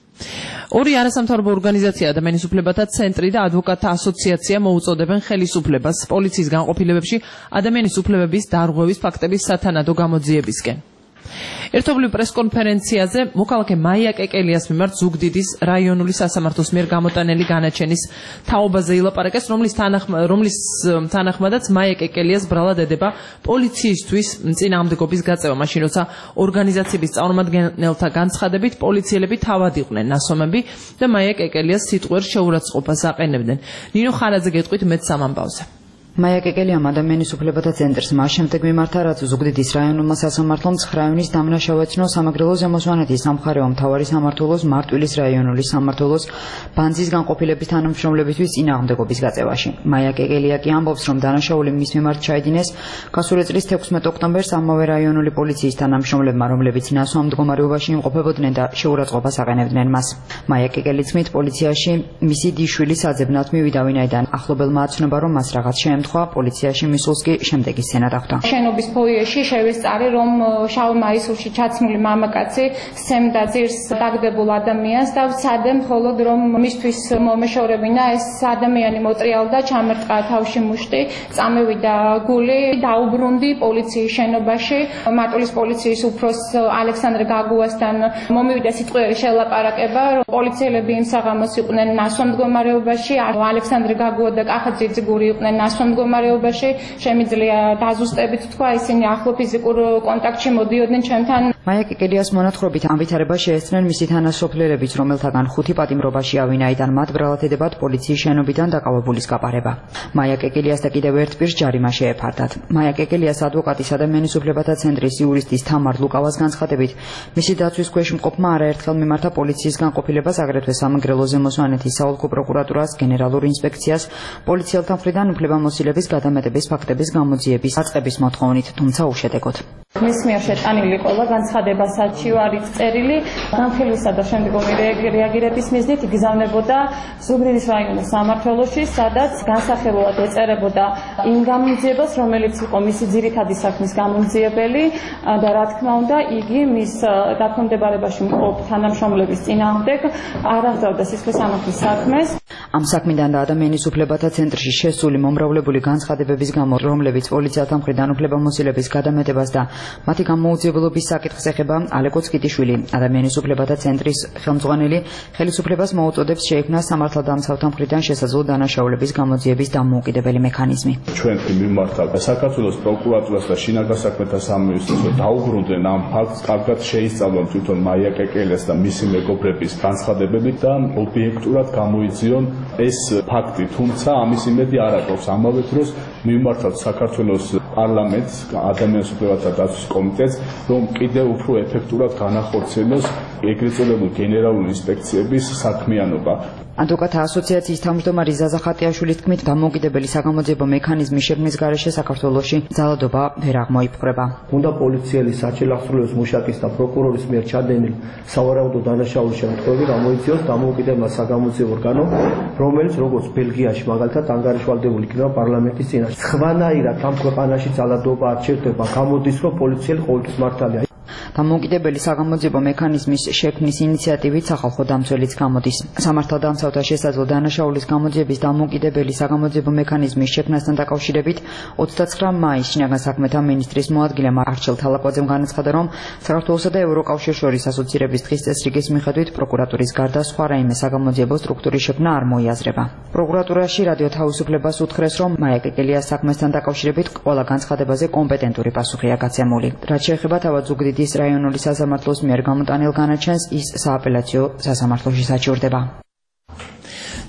Speaker 1: ორი არასამთავრობო ორგანიზაცია ადამიანის უფლებათა ცენტრი და ადვოკატთა ასოციაცია მოუწოდებენ ხელისუფლებას პოლიციის განყოფილებებში ადამიანის უფლებების დარღვევის ფაქტების სათანადო გამოძიებისკენ. ერთობლივ პრესკონფერენციაზე მოქალაქე მაია კეკელიას მიმართ ზუგდიდის რაიონული სასამართლოს მიერ გამოტანილი განაჩენის თაობაზე ილაპარაკეს, რომლის რომლის თანახმადაც მაია კეკელიას ბრალად ედება პოლიციისთვის წინააღმდეგობის გაწევა, მაშინ როცა ორგანიზაციების წარმომადგენელთა განცხადებით პოლიციელები თავად იყვნენ ნასომები და მაია კეკელიას სიტყვიერ შეურაცხყოფას აყენებდნენ. ნინო ხარაძე გეტყვით მეც სამამბავზე.
Speaker 12: მაია კეკელიამ ადამიანის უფლებათა ცენტრს მას შემდეგ მიმართა, რაც ზუგდიდის რაიონულმა სასამართლომ ცხრა ივნის დამნაშავე ეცნო სამაგრელო ზემოსვანეთის სამხარეო მთავარი სამმართველოს მარტვილის რაიონული სამმართველოს ბანძის განყოფილების თანამშრომლებისთვის წინააღმდეგობის გაწევაში. მაია კეკელია კი ამბობს, რომ დანაშაული მის მიმართ ჩაიდინეს გასული წლის თექვსმეტ ოქტომბერს ამავე რაიონული პოლიციის თანამშრომლებმა, რომლებიც ნასვამ მდგომარეობაში იმყოფებოდნენ და შეურაცხყოფას აყენებდნენ მას. მაია კეკელის თქმით, პოლიციაში მისი დიშვილი საძებნად მივიდა, ვინაიდან ახლობელმა აცნობა, რომ მას რაღაც შეემთხვა. პოლიციაში მისულს კი შემდეგი სცენა დახვდა.
Speaker 13: შენობის ფოიეში შევესწარი, რომ შავ მაისურში ჩაცმული მამაკაცი სცემდა ძირს დაგდებულ ადამიანს და ვცადე მხოლოდ რომ მისთვის მომეშორებინა ეს ადამიანი მოტრიალდა, ჩამერტყა თავში მუშტი, წამევიდა გული, დაუბრუნდი პოლიციის შენობაში. მარტვილის პოლიციის უფროს ალექსანდრე გაგუასთან მომივიდა სიტყვიერი შელაპარაკება, რომ პოლიციელები იმ საღამოს იყვნენ ნასვამ მდგომარეობაში, ალექსანდრე გაგუა და კახაძე ძიგური იყვნენ ნასვამ მდგომარეობაში, შემიძლია დაზუსტებით თქვა, ისინი ახლო ფიზიკურ კონტაქტში მოდიოდნენ ჩემთან.
Speaker 12: მაია კეკელიას მონათხრობით ამ ვითარებას შეეცნენ მისი თანასოფლიერებიც, რომელთაგან ხუთი პატიმრობაში ავინაიდან მათ ბრალად ედებათ პოლიციის შენობიდან დაკავებულის გაპარება. მაია კეკელიას და კიდევ ერთ პირს ჯარიმა შეეფარდათ. მაია კეკელიას ადვოკატის ადამიანის უფლებათა ცენტრის იურისტის თამარ ლუკავას განცხადებით, მისი დაცვის ქვეშ მყოფმა არაერთხელ მიმართა პოლიციის განყოფილებას, აგრეთვე სამეგრელო ზემოსვანეთის საოლქო პროკურატურას, გენერალურ ინსპექციას, პოლიციელთა მხრიდან უფლებამოსილების გადამეტების ფაქტების გამოძიების დაწყების მოთხოვნით, თუმცა უშედეგოდ.
Speaker 13: მის მიერ შეტანილი ყველა განცხადება საჩივ არის წერილი, განხილვისა და შემდგომი რეაგირების მიზნით იგზავნებოდა ზუგდიდის რაიონის სამმართველოში, სადაც განსახილულად ეწერებოდა იმ გამოძიებას, რომელიც იყო მისი ძირითადი საქმის გამომძიებელი და რა თქმა უნდა, იგი მის დაქვემდებარებაში მყოფ თანამშრომლების წინააღმდეგ არ აღწევდა სისხლისამართლის საქმეს.
Speaker 12: ამ საქმიდან და ადამიანის უფლებათა ცენტრში შესული მომრავლებული განცხადებების გამო, რომლებიც პოლიციელთა მხრიდან უფლებამოსილების გადამეტებას და მათი გამოუძიებლობის საკითხს ეხება, ალეკო წკიტიშვილი, ადამიანის უფლებათა ცენტრის ხელმძღვანელი, ხელისუფლებას მოუწოდებს შეიქმნას სამართალდამცავთა მხრიდან შესაძლო დანაშაულების გამოძიების დამოუკიდებელი მექანიზმი.
Speaker 14: ჩვენ მიმართა საქართველოს პროკურატურას და შინაგან საქმეთა სამინისტროს დაუბრუნდნენ ამ ფაქტს, კარგად შეისწავლონ თვითონ მაია კეკელიას და მისი მეგობრების განცხადებები და ობიექტურად გამოიძიონ ეს ფაქტი, თუმცა ამის იმედი არ აქვს. ამავე დროს მიმართავთ საქართველოს პარლამენტს, ადამიანის უფლებათა დაცვის კომიტეტს, რომ კიდევ უფრო ეფექტურად განახორციელოს ეგრეთ წოდებული გენერალური ინსპექციების საქმიანობა.
Speaker 12: ადვოკატთა ასოციაციის თავმჯდომარე ზაზა ხატიაშვილის თქმით, დამოუკიდებელი საგამოძიებო მექანიზმის შექმნის გარეშე საქართველოში ძალადობა ვერ აღმოიფხვრება.
Speaker 15: უნდა პოლიციელის საჩელახსრულების მუშაკის და პროკურორის მიერ ჩადენილ სავარაუდო დანაშაულის შემთხვევები გამოიწვიოს დამოუკიდებელ საგამოძიებო ორგანო, რომელიც როგორც ბელგიაში მაგალითად ანგარიშვალდებული იქნება პარლამენტის წინაშე. სხვანაირად ამ ქვეყანაში ძალადობა არ ჩერდება, გამოდის რომ პოლიციელი ყოველთვის მართალია.
Speaker 12: დამოუკიდებელი საგამოძიებო მექანიზმის შექმნის ინიციატივით სახალხო დამცველიც გამოდის. სამართალდამცავთა შესაძლო დანაშაულის გამოძიების დამოუკიდებელი საგამოძიებო მექანიზმის შექმნასთან დაკავშირებით ოცდაცხრა მაისს შინაგან საქმეთა მინისტრის მოადგილე მარჩელ თალაკვაძემ განაცხადა, რომ საქართველოსა და ევროკავშირს შორის ასოცირების დღის წესრიგის მიხედვით პროკურატურის გარდა სხვა რაიმე საგამოძიებო სტრუქტურის შექმნა არ მოიაზრება. პროკურატურაში რადიო თავისუფლებას უთხრეს, რომ მაია კეკელიას საქმესთან დაკავშირებით ყველა განცხადებაზე კომპეტენტური პასუხია გაცემული. რაც შეეხება თავად ზუგდიდის რაიონული სასამართლოს მიერ გამოტანილ განაჩენს, ის სააპელაციო სასამართლოში საჩივრდება.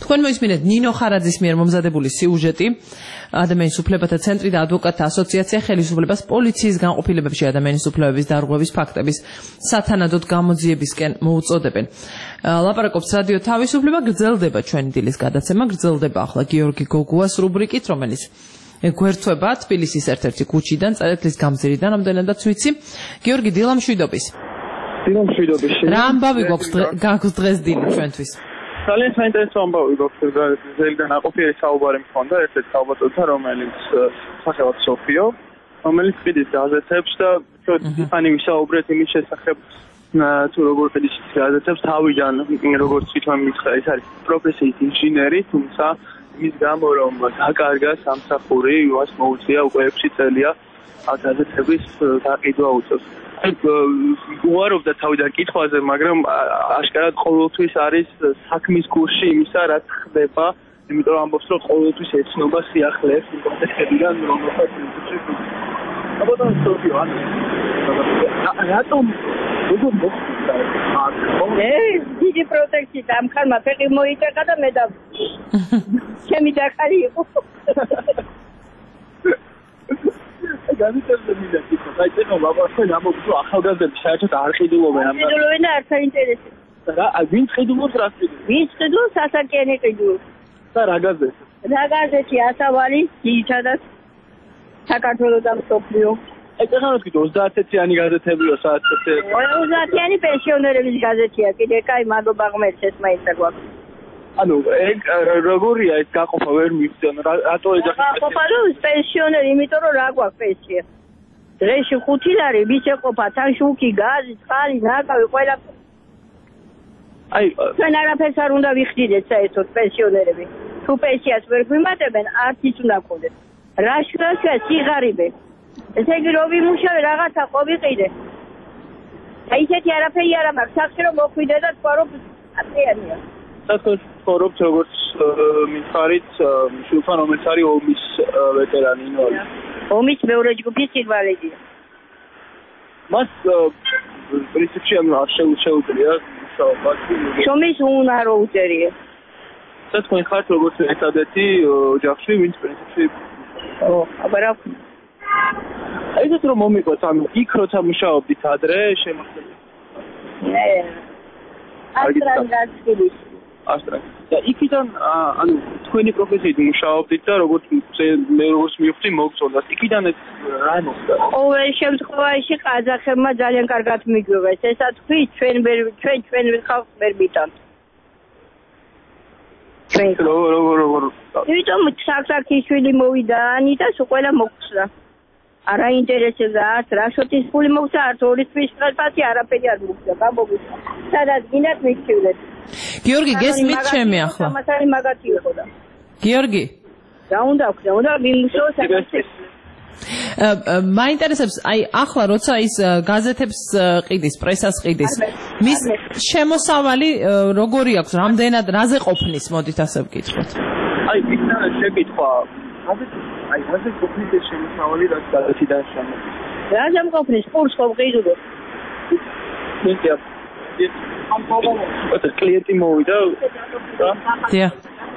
Speaker 1: თქვენ მოისმინეთ ნინო ხარაძის მიერ მომზადებული სიუჟეტი ადამიანის უფლებათა ცენტრი და ადვოკატთა ასოციაცია ხელისუფლებას პოლიციის განყოფილებებში ადამიანის უფლებების დარღვევის ფაქტების სათანადოდ გამოძიებისკენ მოუწოდებენ. ლაპარაკობს რადიო თავისუფლება, გრძელდება ჩვენი დილის გადაცემა, გრძელდება ახლა გიორგი გოგუას რუბრიკით, რომელიც გვერდება თბილისის ერთ-ერთი ქუჩიდან, წერეთლის გამზირიდან, ამდენადაც ვიცი. გიორგი, დილამშვიდობის.
Speaker 16: დილამშვიდობის.
Speaker 1: რა ამბავი გვაქვს გაქვს დღეს დილით ჩვენთვის?
Speaker 16: ძალიან საინტერესო ამბავი გვაქვს ზელიდან აყოფიერი საუბარი მქონდა ერთ-ერთ ქალბატონთან, რომელიც სახელად სოფიო, რომელიც ყიდის გაზეთებს და ხანი ვისაუბრეთ იმის შესახებ თუ როგორ ყიდის გაზეთებს თავიდან, როგორც თვითონ მითხრა, ეს არის პროფესიით ინჟინერი, თუმცა ის გამო რომ დაკარგა სამსახური, მას მოუწია უკვე ექვსი წელია გაზეთების გაყიდვა უწევს. უარობდა თავიდან კითხვაზე, მაგრამ აშკარად ყოველთვის არის საქმის გულში იმისა, რაც ხდება, იმიტომ რომ ამბობს, რომ ყოველთვის ეცნობა სიახლეებს იმ კონტექსტებიდან, რომელსაც აბოდან სოფიო ან რატომ როგორ მოხდა
Speaker 17: ე დიდი პროტექცია ამ ხალმა ფეხი მოიტეხა და მე და ჩემი დახარი იყო
Speaker 16: გაზეთებზე მინდა თვითონ აი წინო ბაბასთან ამბობ რომ ახალგაზრდები საერთოდ არ ყიდულობენ ამ
Speaker 17: ყიდულობენ და არ საინტერესო
Speaker 16: რა ვინ ყიდულობს რა ყიდულობს
Speaker 17: ვინ ყიდულობს ასაკიანი ყიდულობს
Speaker 16: და რა გაზეთი
Speaker 17: რა გაზეთი ასავალი ძირითადად საქართველოს და მსოფლიო
Speaker 16: აი წინო თქვით ოცდაათიანი გაზეთებია საათზე
Speaker 17: ოცდაათიანი პენსიონერების გაზეთია კიდე კაი მადლობა ღმერთს ეს მაინც გვაქვს
Speaker 16: ანუ ეგ როგორია ეს გაყოფა ვერ მივწენ რატო ეძახით
Speaker 17: გაყოფა რომ პენსიონერი იმიტომ რომ რა გვაქვს პენსია დღეში ხუთი ლარი ვის ეყოფა თან შუქი გაზი წყალი ნაკავი ყველა აი ჩვენ არაფერს არ უნდა ვიხდიდეთ საერთოდ პენსიონერები თუ პენსიას ვერ გვიმატებენ არც ის უნდა გქონდეს რა შუაშია სიღარიბე ესე იგი რომ ვიმუშავე რაღაცა ხო ვიყიდე აი ესეთი არაფერი არ მაქვს სახში რომ მოხვიდე და თქვა რომ აწიანია
Speaker 16: საერთოდ ხორობთ როგორც მითხარით შულთან რომელიც არის ომის ვეტერანი ინვალიდი.
Speaker 17: ომის მეორე ჯგუფის ინვალიდია.
Speaker 16: მას პრინციპში არ შეუძლია მუშაობა.
Speaker 17: შრომის უნარო უწერია.
Speaker 16: საერთოდ ხართ როგორც ერთადერთი ოჯახში ვინც პრინციპში
Speaker 17: ო აბარა
Speaker 16: აიცეთ რომ მომიგოთ ამ იქ როცა მუშაობდით ადრე შემოხდეთ.
Speaker 17: ნე ასტრანგაცკილის
Speaker 16: ასტრა. და იქიდან ანუ თქვენი პროფესიით მუშაობდით და როგორც მე როგორც მივხვდი მოგწონდა. იქიდან ეს რა მოხდა?
Speaker 17: ყოველ შემთხვევაში ყაზახებმა ძალიან კარგად მიგვიღეს. ესა თქვი ჩვენ ჩვენ ჩვენ ხალხს ვერ მიტანთ. ჩვენ
Speaker 16: როგორ როგორ როგორ
Speaker 17: იმიტომ საქსაკის შვილი მოვიდა ანიტას ყველა მოგხსნა. არ აინტერესებდა არც რაშოტის ფული მოგცა არც ორი თვის ხელფასი არაფერი არ მოგცა. გამოგიჩა. სადაც გინდათ მიქცევლეთ.
Speaker 1: გიორგი გესმით ჩემი ახლა
Speaker 17: მასალი მაგათი იყო და
Speaker 1: გიორგი
Speaker 17: რა უნდა აქვს უნდა ვიმუშაო საკუთრებით
Speaker 1: მაინტერესებს აი ახლა როცა ის გაზეთებს ყიდის პრესას ყიდის მის შემოსავალი როგორი აქვს რამდენად რაზე ყოფნის მოდით ასე ვკითხოთ
Speaker 16: აი იქნა შეკითხვა აი რაზე ყოფნის ეს შემოსავალი რაც გაზეთიდან შემოდის
Speaker 17: რაზე ყოფნის კურს ხო ყიდულობ
Speaker 16: მიწია ამ პრობლემა ეს კლიენტი მოვიდა რა
Speaker 1: დიახ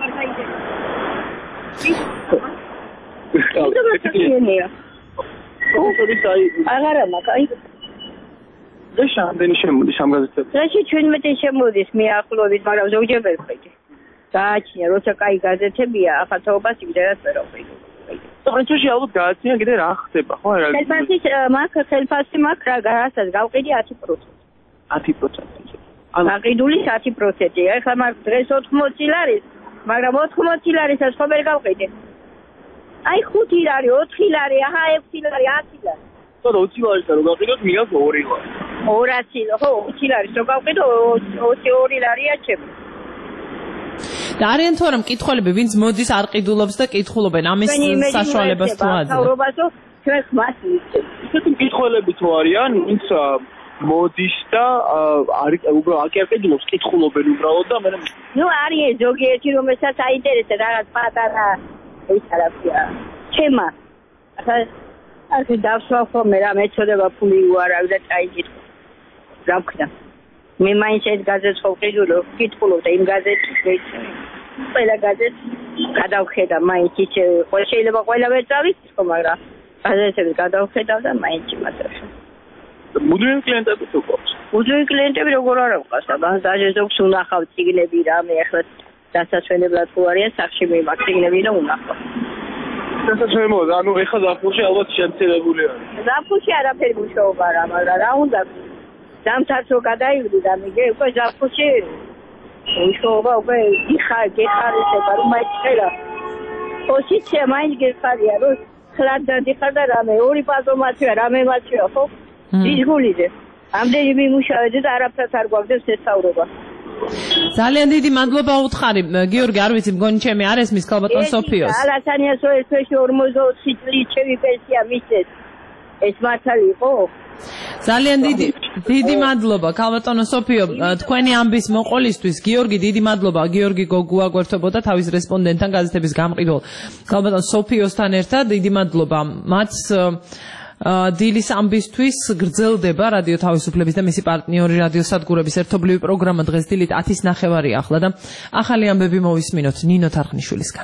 Speaker 17: აღარა მაგ
Speaker 16: და შამდენი შემოდის ამ გაზეთებში
Speaker 17: დღეში ჩვენმეტი შემოდის მე ახლობით მაგრამ ზოგჯერ ვერ ხვდი გააჩნია როცა კაი გაზეთებია ახალთაობას იმდენად ვერ ხვდი
Speaker 16: პრინციპში ალბათ გააჩნია კიდე რა ხდება ხო რა
Speaker 17: ხელფასი მაგ ხელფასი მაგ რასაც გავყიდი ათი პროცენტი
Speaker 16: ათი პროცენტი
Speaker 17: აყიდულის ათი პროცენტი ახლა მაგ დღეს ოთხმოცი ლარის მაგრამ ოთხმოცი ლარისაც ხო ვერ გავყიდე აი ხუთი ლარი ოთხი ლარი აჰა ექვსი ლარი ათი ლარი
Speaker 16: ხო ოცი ლარის რო გავყიდოთ მიგავს ორი ლარი
Speaker 17: ორასი ხო ოცი ლარის რო გავყიდო ოცი ორი ლარია ჩემი
Speaker 1: და არიან თუ არა მკითხველები ვინც მოდის არ ყიდულობს და კითხულობენ ამის საშუალებას თუ აძლევს
Speaker 17: საუბრობასო ჩვენ ხმას
Speaker 16: ისეთი მკითხველები თუ არიან ვინც მოდის და არ უბრალოდ არ ყიდულობს კითხულობენ უბრალოდ და მე
Speaker 17: ნუ არის ზოგიერთი რომელსაც აინტერესებს რაღაც პატარა ეს არაფერია თემა ახლა ასე დავსვავ ხოლმე რა მეწოდება ფული უარავი და წაიგით რა ვქნა მე მაინც ეს გაზეთს ხო ყიდულობ კითხულობ და იმ გაზეთს ყველა გაზეთს გადავხედა მაინც ისე შეიძლება ყველა ვერ წავიცი ხო მაგრამ გაზეთები გადავხედავ და მაინც იმასაც
Speaker 16: მუდმივი კლიენტები თუ გვაქვს
Speaker 17: მუდმივი კლიენტები როგორ არ აქვს აბა დაჟე ზოგს უნახავ ციგნები რამე ახლა დასასვენებლად თუ არიან სახში მიმაქ ციგნები და უნახავ
Speaker 16: დასასვენებლად ანუ ეხლა ზაფხულში ალბათ შემცირებული არის
Speaker 17: ზაფხულში არაფერი მუშაობა არა მაგრამ რა უნდა დამთაც რო გადაივდი და მიგე უკვე ზაფხულში მუშაობა უკვე იხარ გეხარისება რომ მაიწყელა პოზიცია მაინც გეხარია რომ ხლად დადიხარ და რამე ორი პაზომაცია რამე მაცია ხო ისგულიზე ამდენი მიმუშავე და არაფერს არ გვაგდეს ესაურობა
Speaker 1: ძალიან დიდი მადლობა უთხარი გიორგი არ ვიცი მგონი ჩემი არ ესმის ქალბატონ სოფიოს
Speaker 17: ალასანიას რო ერთში ორმოცდაოთხი წლის ჩემი პენსია მისცეს ეს მართალი იყო
Speaker 1: ძალიან დიდი დიდი მადლობა ქალბატონო სოფიო თქვენი ამბის მოყოლისთვის გიორგი დიდი მადლობა გიორგი გოგუ აგვერთობოდა თავის რესპონდენტთან გაზეთების გამყიდველ ქალბატონ სოფიოსთან ერთად დიდი მადლობა მათ დილის ამბისთვის გრძელდება რადიო თავისუფლების და მისი პარტნიორი რადიო სადგურების ერთობლივი პროგრამა დღეს დილით ათის ნახევარი ახლა და ახალი ამბები მოვისმინოთ ნინო თარხნიშვილისგან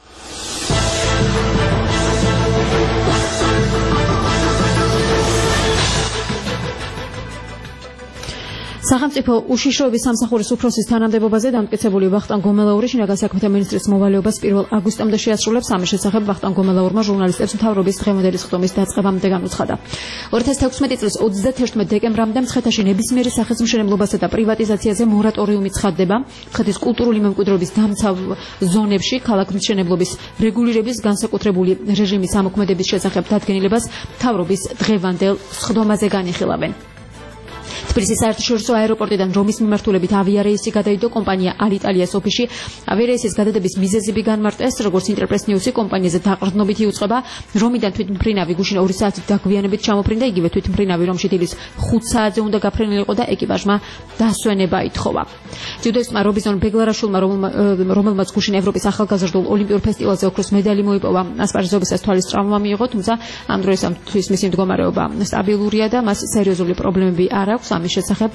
Speaker 3: სახელმწიფო უშიშროების სამსახურის უფროსის თანამდებობაზე დამტკიცებული ვახტანგ გომელაური შინაგან საქმეთა მინისტრის მოვალეობას პირველ აგვისტომდე შეასრულებს ამის შესახებ ვახტანგ გომელაურმა ჟურნალისტებს მთავრობის დღევანდელის ხდომის დაწყებამდე განუცხადა. ორი ათას თექვსმეტი წლის ოცდათერთმეტ დეკემბრამდე მცხეთაში ნებისმიერი სახის მშენებლობასა და პრივატიზაციაზე მორატორიუმი ცხადდება. მცხეთის კულტურული მემკვიდრეობის დამცავ ზონებში ქალაქ მშენებლობის რეგულირების განსაკუთრებული რეჟიმის ამოქმედების შესახებ დადგენილებას მთავრობის დღევანდელ ხდომაზე განიხილავენ. თბილისის საერთაშორისო აეროპორტიდან რომის მიმართულებით ავიარეისი გადაიდო კომპანია ალიტალიას ოფისში ავიარეისის გადადების მიზეზები განმარტეს როგორც ინტერპრეს ნიუსი კომპანიაზე დაყრდნობით იუწყება რომიდან თვითმფრინავი გუშინ ორი საათით დაგვიანებით ჩამოფრინდა იგივე თვითმფრინავი რომში დილის ხუთ საათზე უნდა გაფრენილიყო და ეკიპაჟმა დასვენება ითხოვა ჯიუდოისტმა რობიზონ ბეგლარაშვილმა რომელმაც გუშინ ევროპის ახალგაზრდულ ოლიმპიურ ფესტივალზე ოქროს მედალი მოიპოვა ასპარეზობისას თვალის ტრავმა მიიღო თუმცა ამ დროისამთვის მისი მდგომარეობა სტაბილურია და მას სერიოზული პრობლემები არ აქვს ამის შესახებ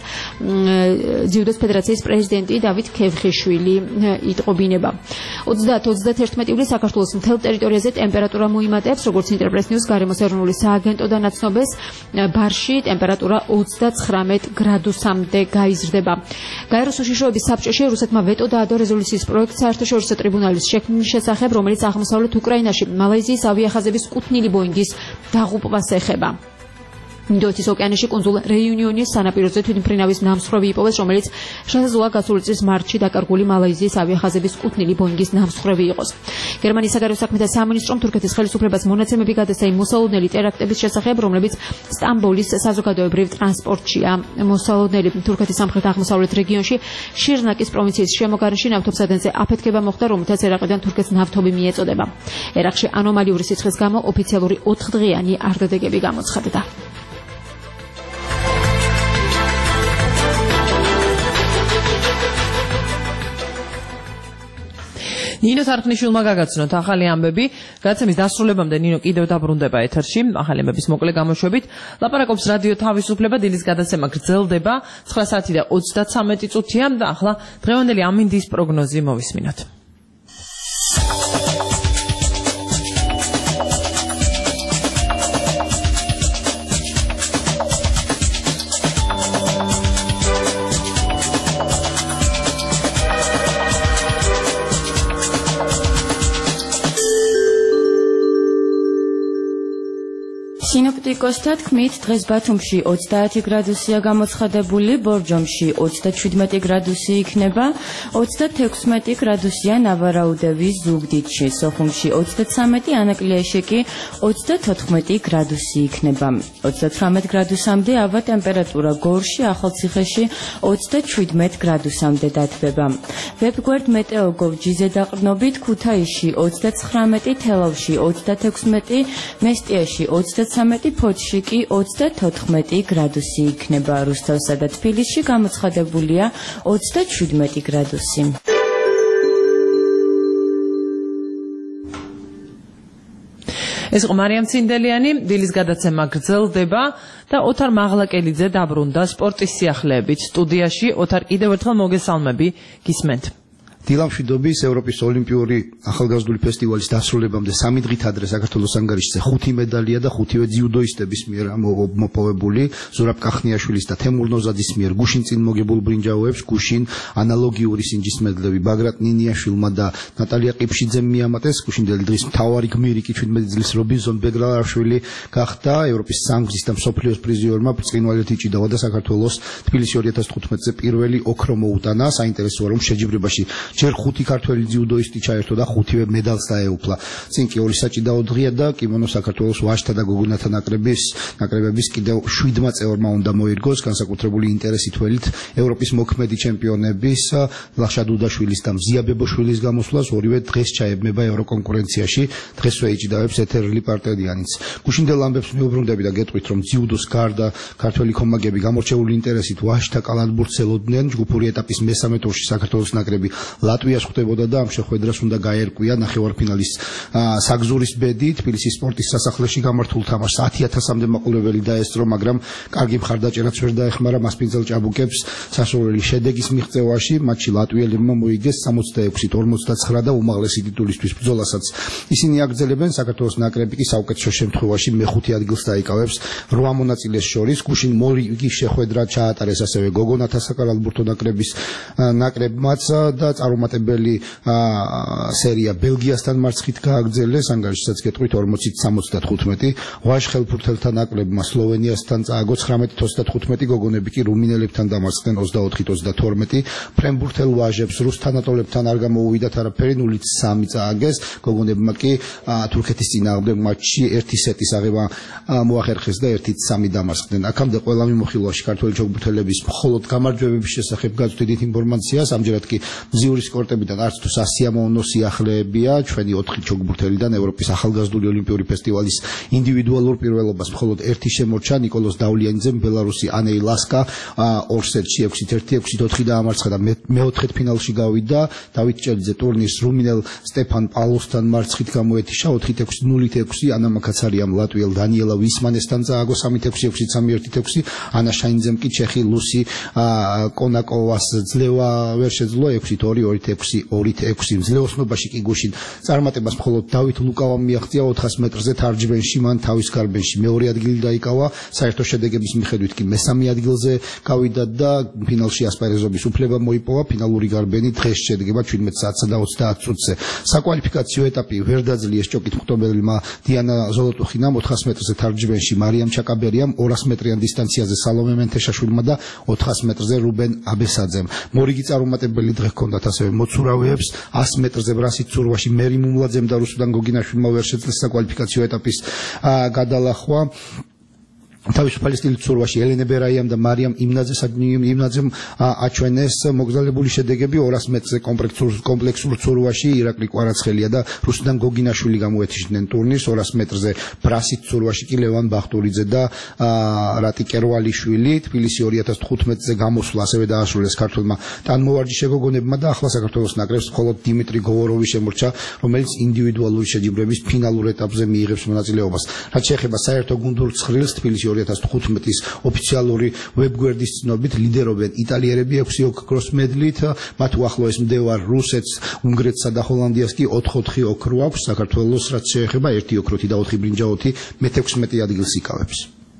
Speaker 3: ჯიუდოს ფედერაციის პრეზიდენტი დავით ქევხიშვილი იტყობინება. ოცდაათ ოცდათერთმეტი ივლისს საქართველოს მთელ ტერიტორიაზე ტემპერატურა მოიმატებს, როგორც ინტერპრეს ნიუს გარემოს ეროვნული სააგენტოდან აცნობეს, ბარში ტემპერატურა ოცდაცხრამეტ გრადუსამდე გაიზრდება. გაეროს უშიშროების საბჭოში რუსეთმა ვეტო დაადო რეზოლუციის პროექტს საერთაშორისო ტრიბუნალის შექმნის შესახებ, რომელიც აღმოსავლეთ უკრაინაში მალაიზიის ავიახაზების კუთვნილი ბოინგის დაღუპვას ეხება. ინდოეთის ოკეანეში კუნძულ რეიუნიონის სანაპიროზე თვითმფრინავის ნამსხვრევი იპოვეს, რომელიც შესაძლოა გასული წლის მარტში დაკარგული მალაიზიის ავიახაზების კუთვნილი ბოინგის ნამსხვრევი იყოს. გერმანიის საგარეო საქმეთა სამინისტრომ თურქეთის ხელისუფლებას მონაცემები გადასცა იმ მოსალოდნელი ტერაქტების შესახებ, რომლებიც სტამბოლის საზოგადოებრივ ტრანსპორტშია მოსალოდნელი. თურქეთის სამხრეთ-აღმოსავლეთ რეგიონში შირნაკის პროვინციის შემოგარენში ნავთობსადენზე აფეთქება მოხდა, რომელთაც ერაყიდან თურქეთს ნავთობი მიეწოდება. ერაყში ანომალიური სიცხის გამო ოფიციალური ოთხდღიანი არდადეგები გამოცხადდა.
Speaker 1: ნინო თარხნიშვილმა გაგაცნოთ ახალი ამბები. გადაცემის დასრულებამდე ნინო კიდევ დაბრუნდება ეთერში. ახალი ამბების მოკლე გამოშვებით. ლაპარაკობს რადიო თავისუფლება, დილის გადაცემა გრძელდება. ცხრა საათი და ოცდაცამეტი წუთია და ახლა დღევანდელი ამინდის პროგნოზი მოვისმინოთ.
Speaker 18: სინოპტიკოსთა თქმით, დღეს ბათუმში ოცდაათი გრადუსია გამოცხადებული, ბორჯომში ოცდაჩვიდმეტი გრადუსი იქნება, ოცდათექვსმეტი გრადუსია ნავარაუდევის ზუგდიდში, სოხუმში ოცდაცამეტი, ანაკლიაში კი ოცდათოთხმეტი გრადუსი იქნება. ოცდათვრამეტ გრადუსამდე ავა ტემპერატურა გორში, ახალციხეში ოცდაჩვიდმეტ გრადუსამდე დათბება. ვებგვერდ მეტეოგოვ.gz-ზე დაყრდნობით ქუთაისში ოცდაცხრამეტი, თელავში ოცდათექვსმეტი, მესტიაში ოცდაცამეტი, ფოთში კი ოცდათოთხმეტი გრადუსი იქნება. რუსთავსა და თბილისში გამოცხადებულია ოცდაჩვიდმეტი გრადუსი.
Speaker 1: ეს იყო მარიამ ცინდელიანი, დილის გადაცემა გრძელდება და ოთარ მაღლაკელიძე დაბრუნდა სპორტის სიახლეებით. სტუდიაში ოთარ კიდევ ერთხელ მოგესალმები, გისმენთ.
Speaker 19: დილამშვიდობის ევროპის ოლიმპიური ახალგაზრდული ფესტივალის დასრულებამდე სამი დღით ადრე საქართველოს ანგარიშზე ხუთი მედალია და ხუთივე ძიუდოისტების მიერ მოპოვებული ზურაბ კახნიაშვილის და თემურ ნოზაძის მიერ გუშინ წინ მოგებულ ბრინჯაოებს გუშინ ანალოგიური სინჯის მედლები ბაგრატ ნინიაშვილმა და ნატალია ყიფშიძემ მიამატეს გუშინდელი დღის მთავარი გმირი კი ჩვიდმეტი წლის რობინზონ ბეგლარაშვილი გახდა ევროპის სამგზის და მსოფლიოს პრიზიორმა ბრწყინვალედ იჭიდავა და საქართველოს თბილისი ორი ათას თხუთმეტზე პირველი ოქრო მოუტანა საინტერესოა რომ შეჯიბრებაში ჯერ ხუთი ქართველი ძიუდოისტი ჩაერთო და ხუთივე მედალს დაეუფლა. წინ კი ორი საჭიდაო დღეა და კიმონო საქართველოს ვაჟთა და გოგონათა ნაკრების ნაკრებების კიდევ შვიდმა წევრმა უნდა მოირგოს განსაკუთრებული ინტერესი თველით ევროპის მოქმედი ჩემპიონების ლაშა დუდაშვილის და მზია ბებოშვილის გამოსვლას ორივე დღეს ჩაებმება ევროკონკურენციაში დღესვე იჭიდავებს ეთერლი პარტედიანიც. გუშინდელ ამბებს მიუბრუნდები და გეტყვით რომ ძიუდოს გარდა ქართველი კომაგები გამორჩეული ინტერესით ვაჟთა კალათბურთს ელოდნენ ჯგუფური ეტაპის მესამე ტურში საქართველოს ნაკრები ლატვიას ხვდებოდა და ამ შეხვედრას უნდა გაერკვია ნახევარფინალის საგზურის ბედი თბილისის სპორტის სასახლეში გამართულ თამაშს ათი ათასამდე მაყურებელი დაესწრო, მაგრამ კარგი მხარდაჭერაც ვერ დაეხმარა მასპინძელ ჭაბუკებს სასურველი შედეგის მიღწევაში. მატჩი ლატვიელებმა მოიგეს სამოცდაექვსით ორმოცდაცხრა და უმაღლესი ტიტულისთვის ბრძოლასაც ისინი აგრძელებენ. საქართველოს ნაკრები კი საუკეთესო შემთხვევაში მეხუთე ადგილს დაიკავებს რვა მონაწილეს შორის. გუშინ მორიგი შეხვედრა ჩაატარეს ასევე გოგონათა საკალათბურთო ნაკრების ნაკრებმაც და წარუმატებელი სერია ბელგიასთან მარცხით გააგრძელეს. ანგარიშსაც გეტყვით ორმოცით სამოცდათხუთმეტი. ვაჟ ხელფურთელთა ნაკრებმა სლოვენიასთან წააგო ცხრამეტით ოცდათხუთმეტი, გოგონები კი რუმინელებთან დამარცხდნენ ოცდაოთხით ოცდათორმეტი. ფრენბურთელ ვაჟებს რუსთანატოლებთან არ გამოუვიდათ არაფერი, ნულით სამი წააგეს. გოგონებმა კი თურქეთის წინააღმდეგ მატჩში ერთი სეტის აღება მოახერხეს და ერთით სამი დამარცხდნენ. აქამდე ყველა მიმოხილვაში ქართველი ჩოგბურთელების მხოლოდ გამარჯვებების შესახებ გაწვდით ინფორმაციას. ამჯერად კი მზიური სპორტებიდან არც თუ სასიამოვნო სიახლეებია. ჩვენი ოთხი ჩოგბურთელიდან ევროპის ახალგაზრდული ოლიმპიური ფესტივალის ინდივიდუალურ პირველობას მხოლოდ ერთი შემორჩა. ნიკოლოზ დავლიანიძემ ბელარუსი ანეი ლასკა ორ სეტში ექვსით ერთი ექვსით ოთხი დაამარცხა და მეოთხედ ფინალში გავიდა. დავით ჭელიძე ტურნირს რუმინელ სტეფან პავლოსთან მარცხით გამოეთიშა ოთხით ექვსი ნულით ექვსი. ანა მაკაცარიამ ლატვიელ დანიელა ვისმანესთან წააგო სამით ექვსი ექვსით სამი ერთით ექვსი. ანა შაინძემ კი ჩეხი ლუსი კონაკოვას ძლევა ვერ შეძლო ექვსით ორი ორით ექვსი ორით ექვსი. მძლეოსნობაში კი გუშინ წარმატებას მხოლოდ დავით ლუკავამ მიაღწია ოთხას მეტრზე თარჯბენში, მან თავის გარბენში მეორე ადგილი დაიკავა. საერთო შედეგების მიხედვით კი მესამე ადგილზე გავიდა და ფინალში ასპარეზობის უფლება მოიპოვა. ფინალური გარბენი დღეს შედგება შვიდმეტ საათსა და ოცდაათ წუთზე. საკვალიფიკაციო ეტაპი ვერ დაძლიეს ჭოკით მხტობელმა დიანა ზოლოტუხინამ ოთხას მეტრზე თარჯბენში, მარიამ ჩაკაბერიამ ორას მეტრიან დისტანციაზე სალომე მენთეშაშვილმა და ოთხას მეტრზე რუბენ აბესაძემ. მორიგი წარუმატებელი დღე ჰქონდათ ასევე მოცურავეებს ასი მეტრზე ბრასით ცურვაში მერი მუმლაძემ და რუსუდან გოგინაშვილმა ვერ შეძლეს საკვალიფიკაციო ეტაპის გადალახვა. თავისუფალი სტილით ცურვაში ელენე ბერაიამ და მარიამ იმნაძემ აჩვენეს მოგზაურებული შედეგები. ორას მეტრზე კომპლექსურ ცურვაში ირაკლი კვარაცხელია და რუსუდან გოგინაშვილი გამოეთიშდნენ ტურნირს. ორას მეტრზე ბრასით ცურვაში კი ლევან ბახტურიძე და რატი კერვალიშვილი. თბილისი ორი ათას თხუთმეტზე გამოსვლა ასევე დაასრულეს ქართველმა ტანმოვარჯიშე გოგონებმა და ახლა საქართველოს ნაკრებს მხოლოდ დიმიტრი გოვოროვი შემორჩა, რომელიც ინდივიდუალური შეჯიბრების ფინალურ ეტაპზე მიიღებს მონაწილეობას. რაც შეეხება საერთო გუნდურ ცხრილს, თბილისი ორი ათას თხუთმეტის ოფიციალური ვებგვერდის ცნობით ლიდერობენ იტალიერები ექვსი ოქროს მედლით, მათ უახლოეს მდევარ რუსეთს, უნგრეთსა და ჰოლანდიას კი ოთხ ოთხი ოქრო აქვს. საქართველოს რაც შეეხება ერთი ოქროთი და ოთხი ბრინჯაოთი მეთექვსმეტე ადგილს იკავებს.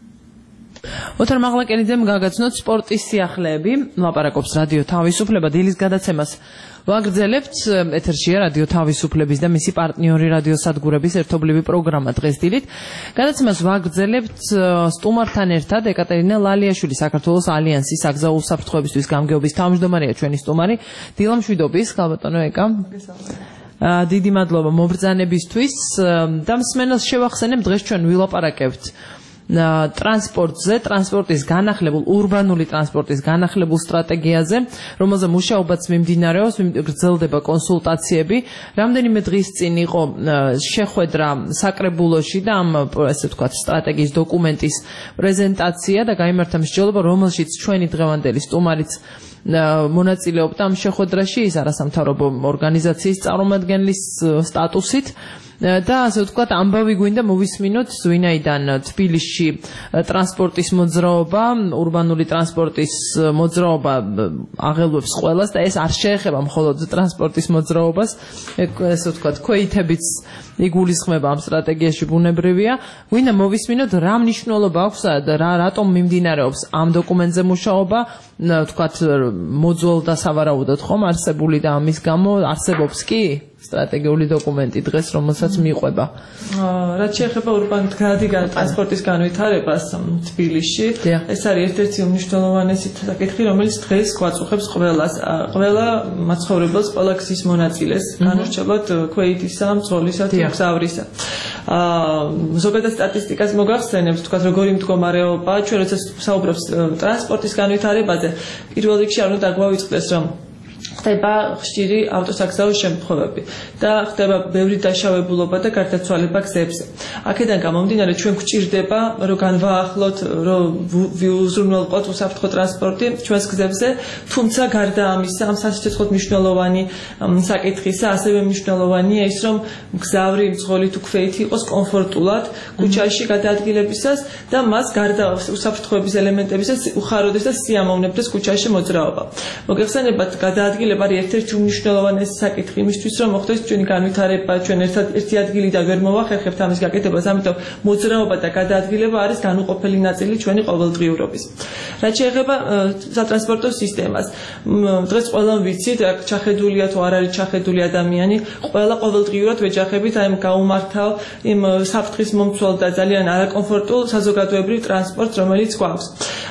Speaker 1: ოთარ მაღლაკელიძემ გაგაცნოთ სპორტის სიახლეები. ლაპარაკობს რადიო თავისუფლება. დილის გადაცემას ვაგრძელებთ. ეთერშია რადიო თავისუფლების და მისი პარტნიორი რადიოსადგურების ერთობლივი პროგრამა დღეს დილით. გადაცემას ვაგრძელებთ სტუმართან ერთად. ეკატერინა ლალიაშვილი, საქართველოს ალიანსის საგზაო უსაფრთხოებისთვის გამგეობის თავმჯდომარეა ჩვენი სტუმარი. დილამშვიდობის, ხალბატონო ეკა. დიდი მადლობა მობრძანებისთვის და მსმენელს შევახსენებ, დღეს ჩვენ ვილაპარაკებთ ტრანსპორტზე, ტრანსპორტის განახლებულ, ურბანული ტრანსპორტის განახლებულ სტრატეგიაზე, რომელზე მუშაობაც მიმდინარეობს, გრძელდება კონსულტაციები. რამდენიმე დღის წინ იყო შეხვედრა საკრებულოში და ამ, ესე ვთქვათ, სტრატეგიის დოკუმენტის პრეზენტაცია და გაიმართა მსჯელობა, რომელშიც ჩვენი დღევანდელი სტუმარიც მონაწილეობდა ამ შეხვედრაში, ის არასამთავრობო ორგანიზაციის წარმომადგენლის სტატუსით. და ასე ვთქვათ, ამბავი გვინდა მოვისმინოთ, ვინაიდან თბილისში ტრანსპორტის მოძრაობა, урბანული ტრანსპორტის მოძრაობა აღელვებს ყველას და ეს არ შეეხება მხოლოდ ტრანსპორტის მოძრაობას, ესე ვთქვათ, ქვეითებიც იგულისხმება ამ სტრატეგიაში ბუნებრივია. გვინდა მოვისმინოთ, რა მნიშვნელობა აქვს და რა რატომ მიმდინარეობს ამ დოკუმენტზე მუშაობა, ვთქვათ, მოძველ და სავარაუდოდ ხომ არსებული და ამის გამო არსებობს კი სტრატეგიული დოკუმენტი დღეს, რომელსაც მიყვება.
Speaker 20: რაც შეეხება урბანულ ტრანსპორტის განვითარებას თბილისში, ეს არის ერთ-ერთი უმნიშვნელოვანესი საკითხი, რომელიც დღეს გვაწუხებს ყველას, ყველა მაცხოვრებელს, ყველა გზის მონაწილეს, განურჩევლად ქვეითისა, მძღოლისა თუ გზავრისა. ზოგადად სტატისტიკას მოგახსენებთ, თქვათ, როგორი მდგომარეობა, ჩვენ როდესაც საუბრობთ ტრანსპორტის განვითარებაზე, პირველ რიგში არ უნდა დაგვავიწყდეს, რომ ხდება ხშირი ავტოსაგზაო შემთხვევები და ხდება ბევრი დაშავებულობა და გარდაცვალება გზებზე. აქედან გამომდინარე ჩვენ გვჭირდება რომ განვაახლოთ, რომ ვიუზრუნველყოთ უსაფრთხო ტრანსპორტი ჩვენს გზებზე, თუმცა გარდა ამისა, ამ სასიცოცხლოდ მნიშვნელოვანი საკითხისა, ასევე მნიშვნელოვანია ის, რომ მგზავრი, მძღოლი თუ ქვეითი იყოს კომფორტულად ქუჩაში გადაადგილებისას და მას გარდა უსაფრთხოების ელემენტებისას უხაროდეს და სიამოვნებდეს ქუჩაში მოძრაობა. მოგეხსენებათ, გადაადგილება არის ერთ-ერთი უმნიშვნელოვანესი საკითხი იმისთვის, რომ მოხდეს ჩვენი განვითარება, ჩვენ ერთად ერთი ადგილიდან ვერ მოვახერხებთ ამის გაკეთებას, ამიტომ მოძრაობა და გადაადგილება არის განუყოფელი ნაწილი ჩვენი ყოველდღიურობის. რაც შეეხება სატრანსპორტო სისტემას, დღეს ყველამ ვიცით, აქ ჩახედულია თუ არ არის ჩახედული ადამიანი, ყველა ყოველდღიურად ვეჯახებით აი ამ გაუმართავ, იმ საფრთხის მომცველ და ძალიან არაკომფორტულ საზოგადოებრივ ტრანსპორტს, რომელიც გვაქვს.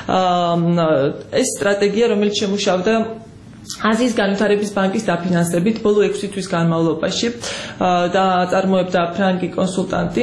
Speaker 20: ეს სტრატეგია, რომელიც შემუშავდა აზიის განვითარების ბანკის დაფინანსებით ბოლო ექვსი თვის განმავლობაში და აწარმოებდა ფრანგი კონსულტანტი.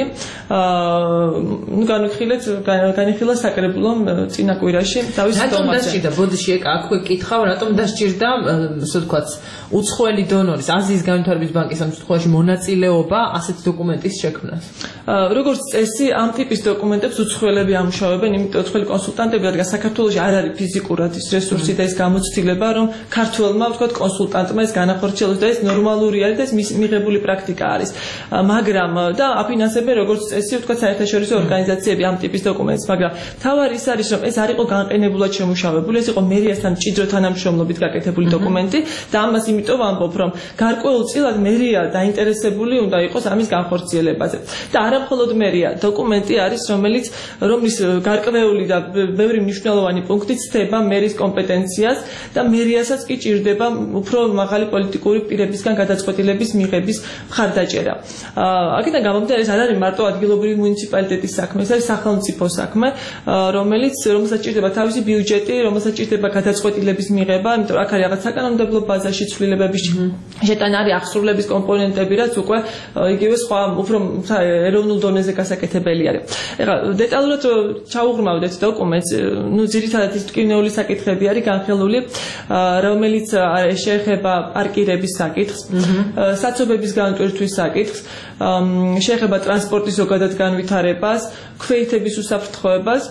Speaker 20: ნუ განვიხილეთ, განიხილა საკრებულომ წინა კვირაში თავის
Speaker 1: დომაზე. რატომ დასჭირდა? ბოდიში ეკ აქვე კითხავ, რატომ დასჭირდა, ასე ვთქვათ, უცხოელი დონორის, აზიის განვითარების ბანკის ამ შემთხვევაში მონაწილეობა ასეთ დოკუმენტის შექმნას?
Speaker 20: როგორც წესი, ამ ტიპის დოკუმენტებს უცხოელები ამუშავებენ, იმიტომ რომ უცხოელი კონსულტანტები, რადგან საქართველოში არ არის ფიზიკურად ის რესურსი და ის გამოცდილება, რომ ქართველმა ვთქვათ კონსულტანტმა ეს განახორციელოს და ეს ნორმალური არის და ეს მიღებული პრაქტიკა არის. მაგრამ და აფინანსებენ როგორც წესი ვთქვათ საერთაშორისო ორგანიზაციები ამ ტიპის დოკუმენტს, მაგრამ თავარი ის არის, რომ ეს არ იყო განყენებულად შემუშავებული, ეს იყო მერიასთან მჭიდრო თანამშრომლობით გაკეთებული დოკუმენტი და ამას იმიტომ ვამბობ, რომ გარკვეულწილად მერია დაინტერესებული უნდა იყოს ამის განხორციელებაზე. და არა მხოლოდ მერია, დოკუმენტი არის, რომელიც რომლის გარკვეული და ბევრი მნიშვნელოვანი პუნქტი ცდება მერის კომპეტენციას და მერიასაც კი ჭირდება უფრო მაღალი პოლიტიკური პირებისგან გადაწყვეტილების მიღების მხარდაჭერა. აქედან გამომდინარე, ეს არ არის მარტო ადგილობრივი მუნიციპალიტეტის საქმე, ეს არის სახელმწიფო საქმე, რომელიც რომელსაც ჭირდება თავისი ბიუჯეტი, რომელსაც ჭირდება გადაწყვეტილების მიღება, იმიტომ რომ აქ არის რაღაც საკანონმდებლო ბაზაში ცვლილებების შეტანა, არის აღსრულების კომპონენტები, რაც უკვე იგივე სხვა უფრო ეროვნულ დონეზე გასაკეთებელი არის. ეხლა დეტალურად ჩაუღრმავდეთ დოკუმენტს, ნუ ძირითადად ის ტკივნეული საკითხები არის განხილული, რომელიც შეეხება პარკირების საკითხს, საცობების განტვირთვის საკითხს, შეეხება ტრანსპორტის ზოგადად განვითარებას, ქვეითების უსაფრთხოებას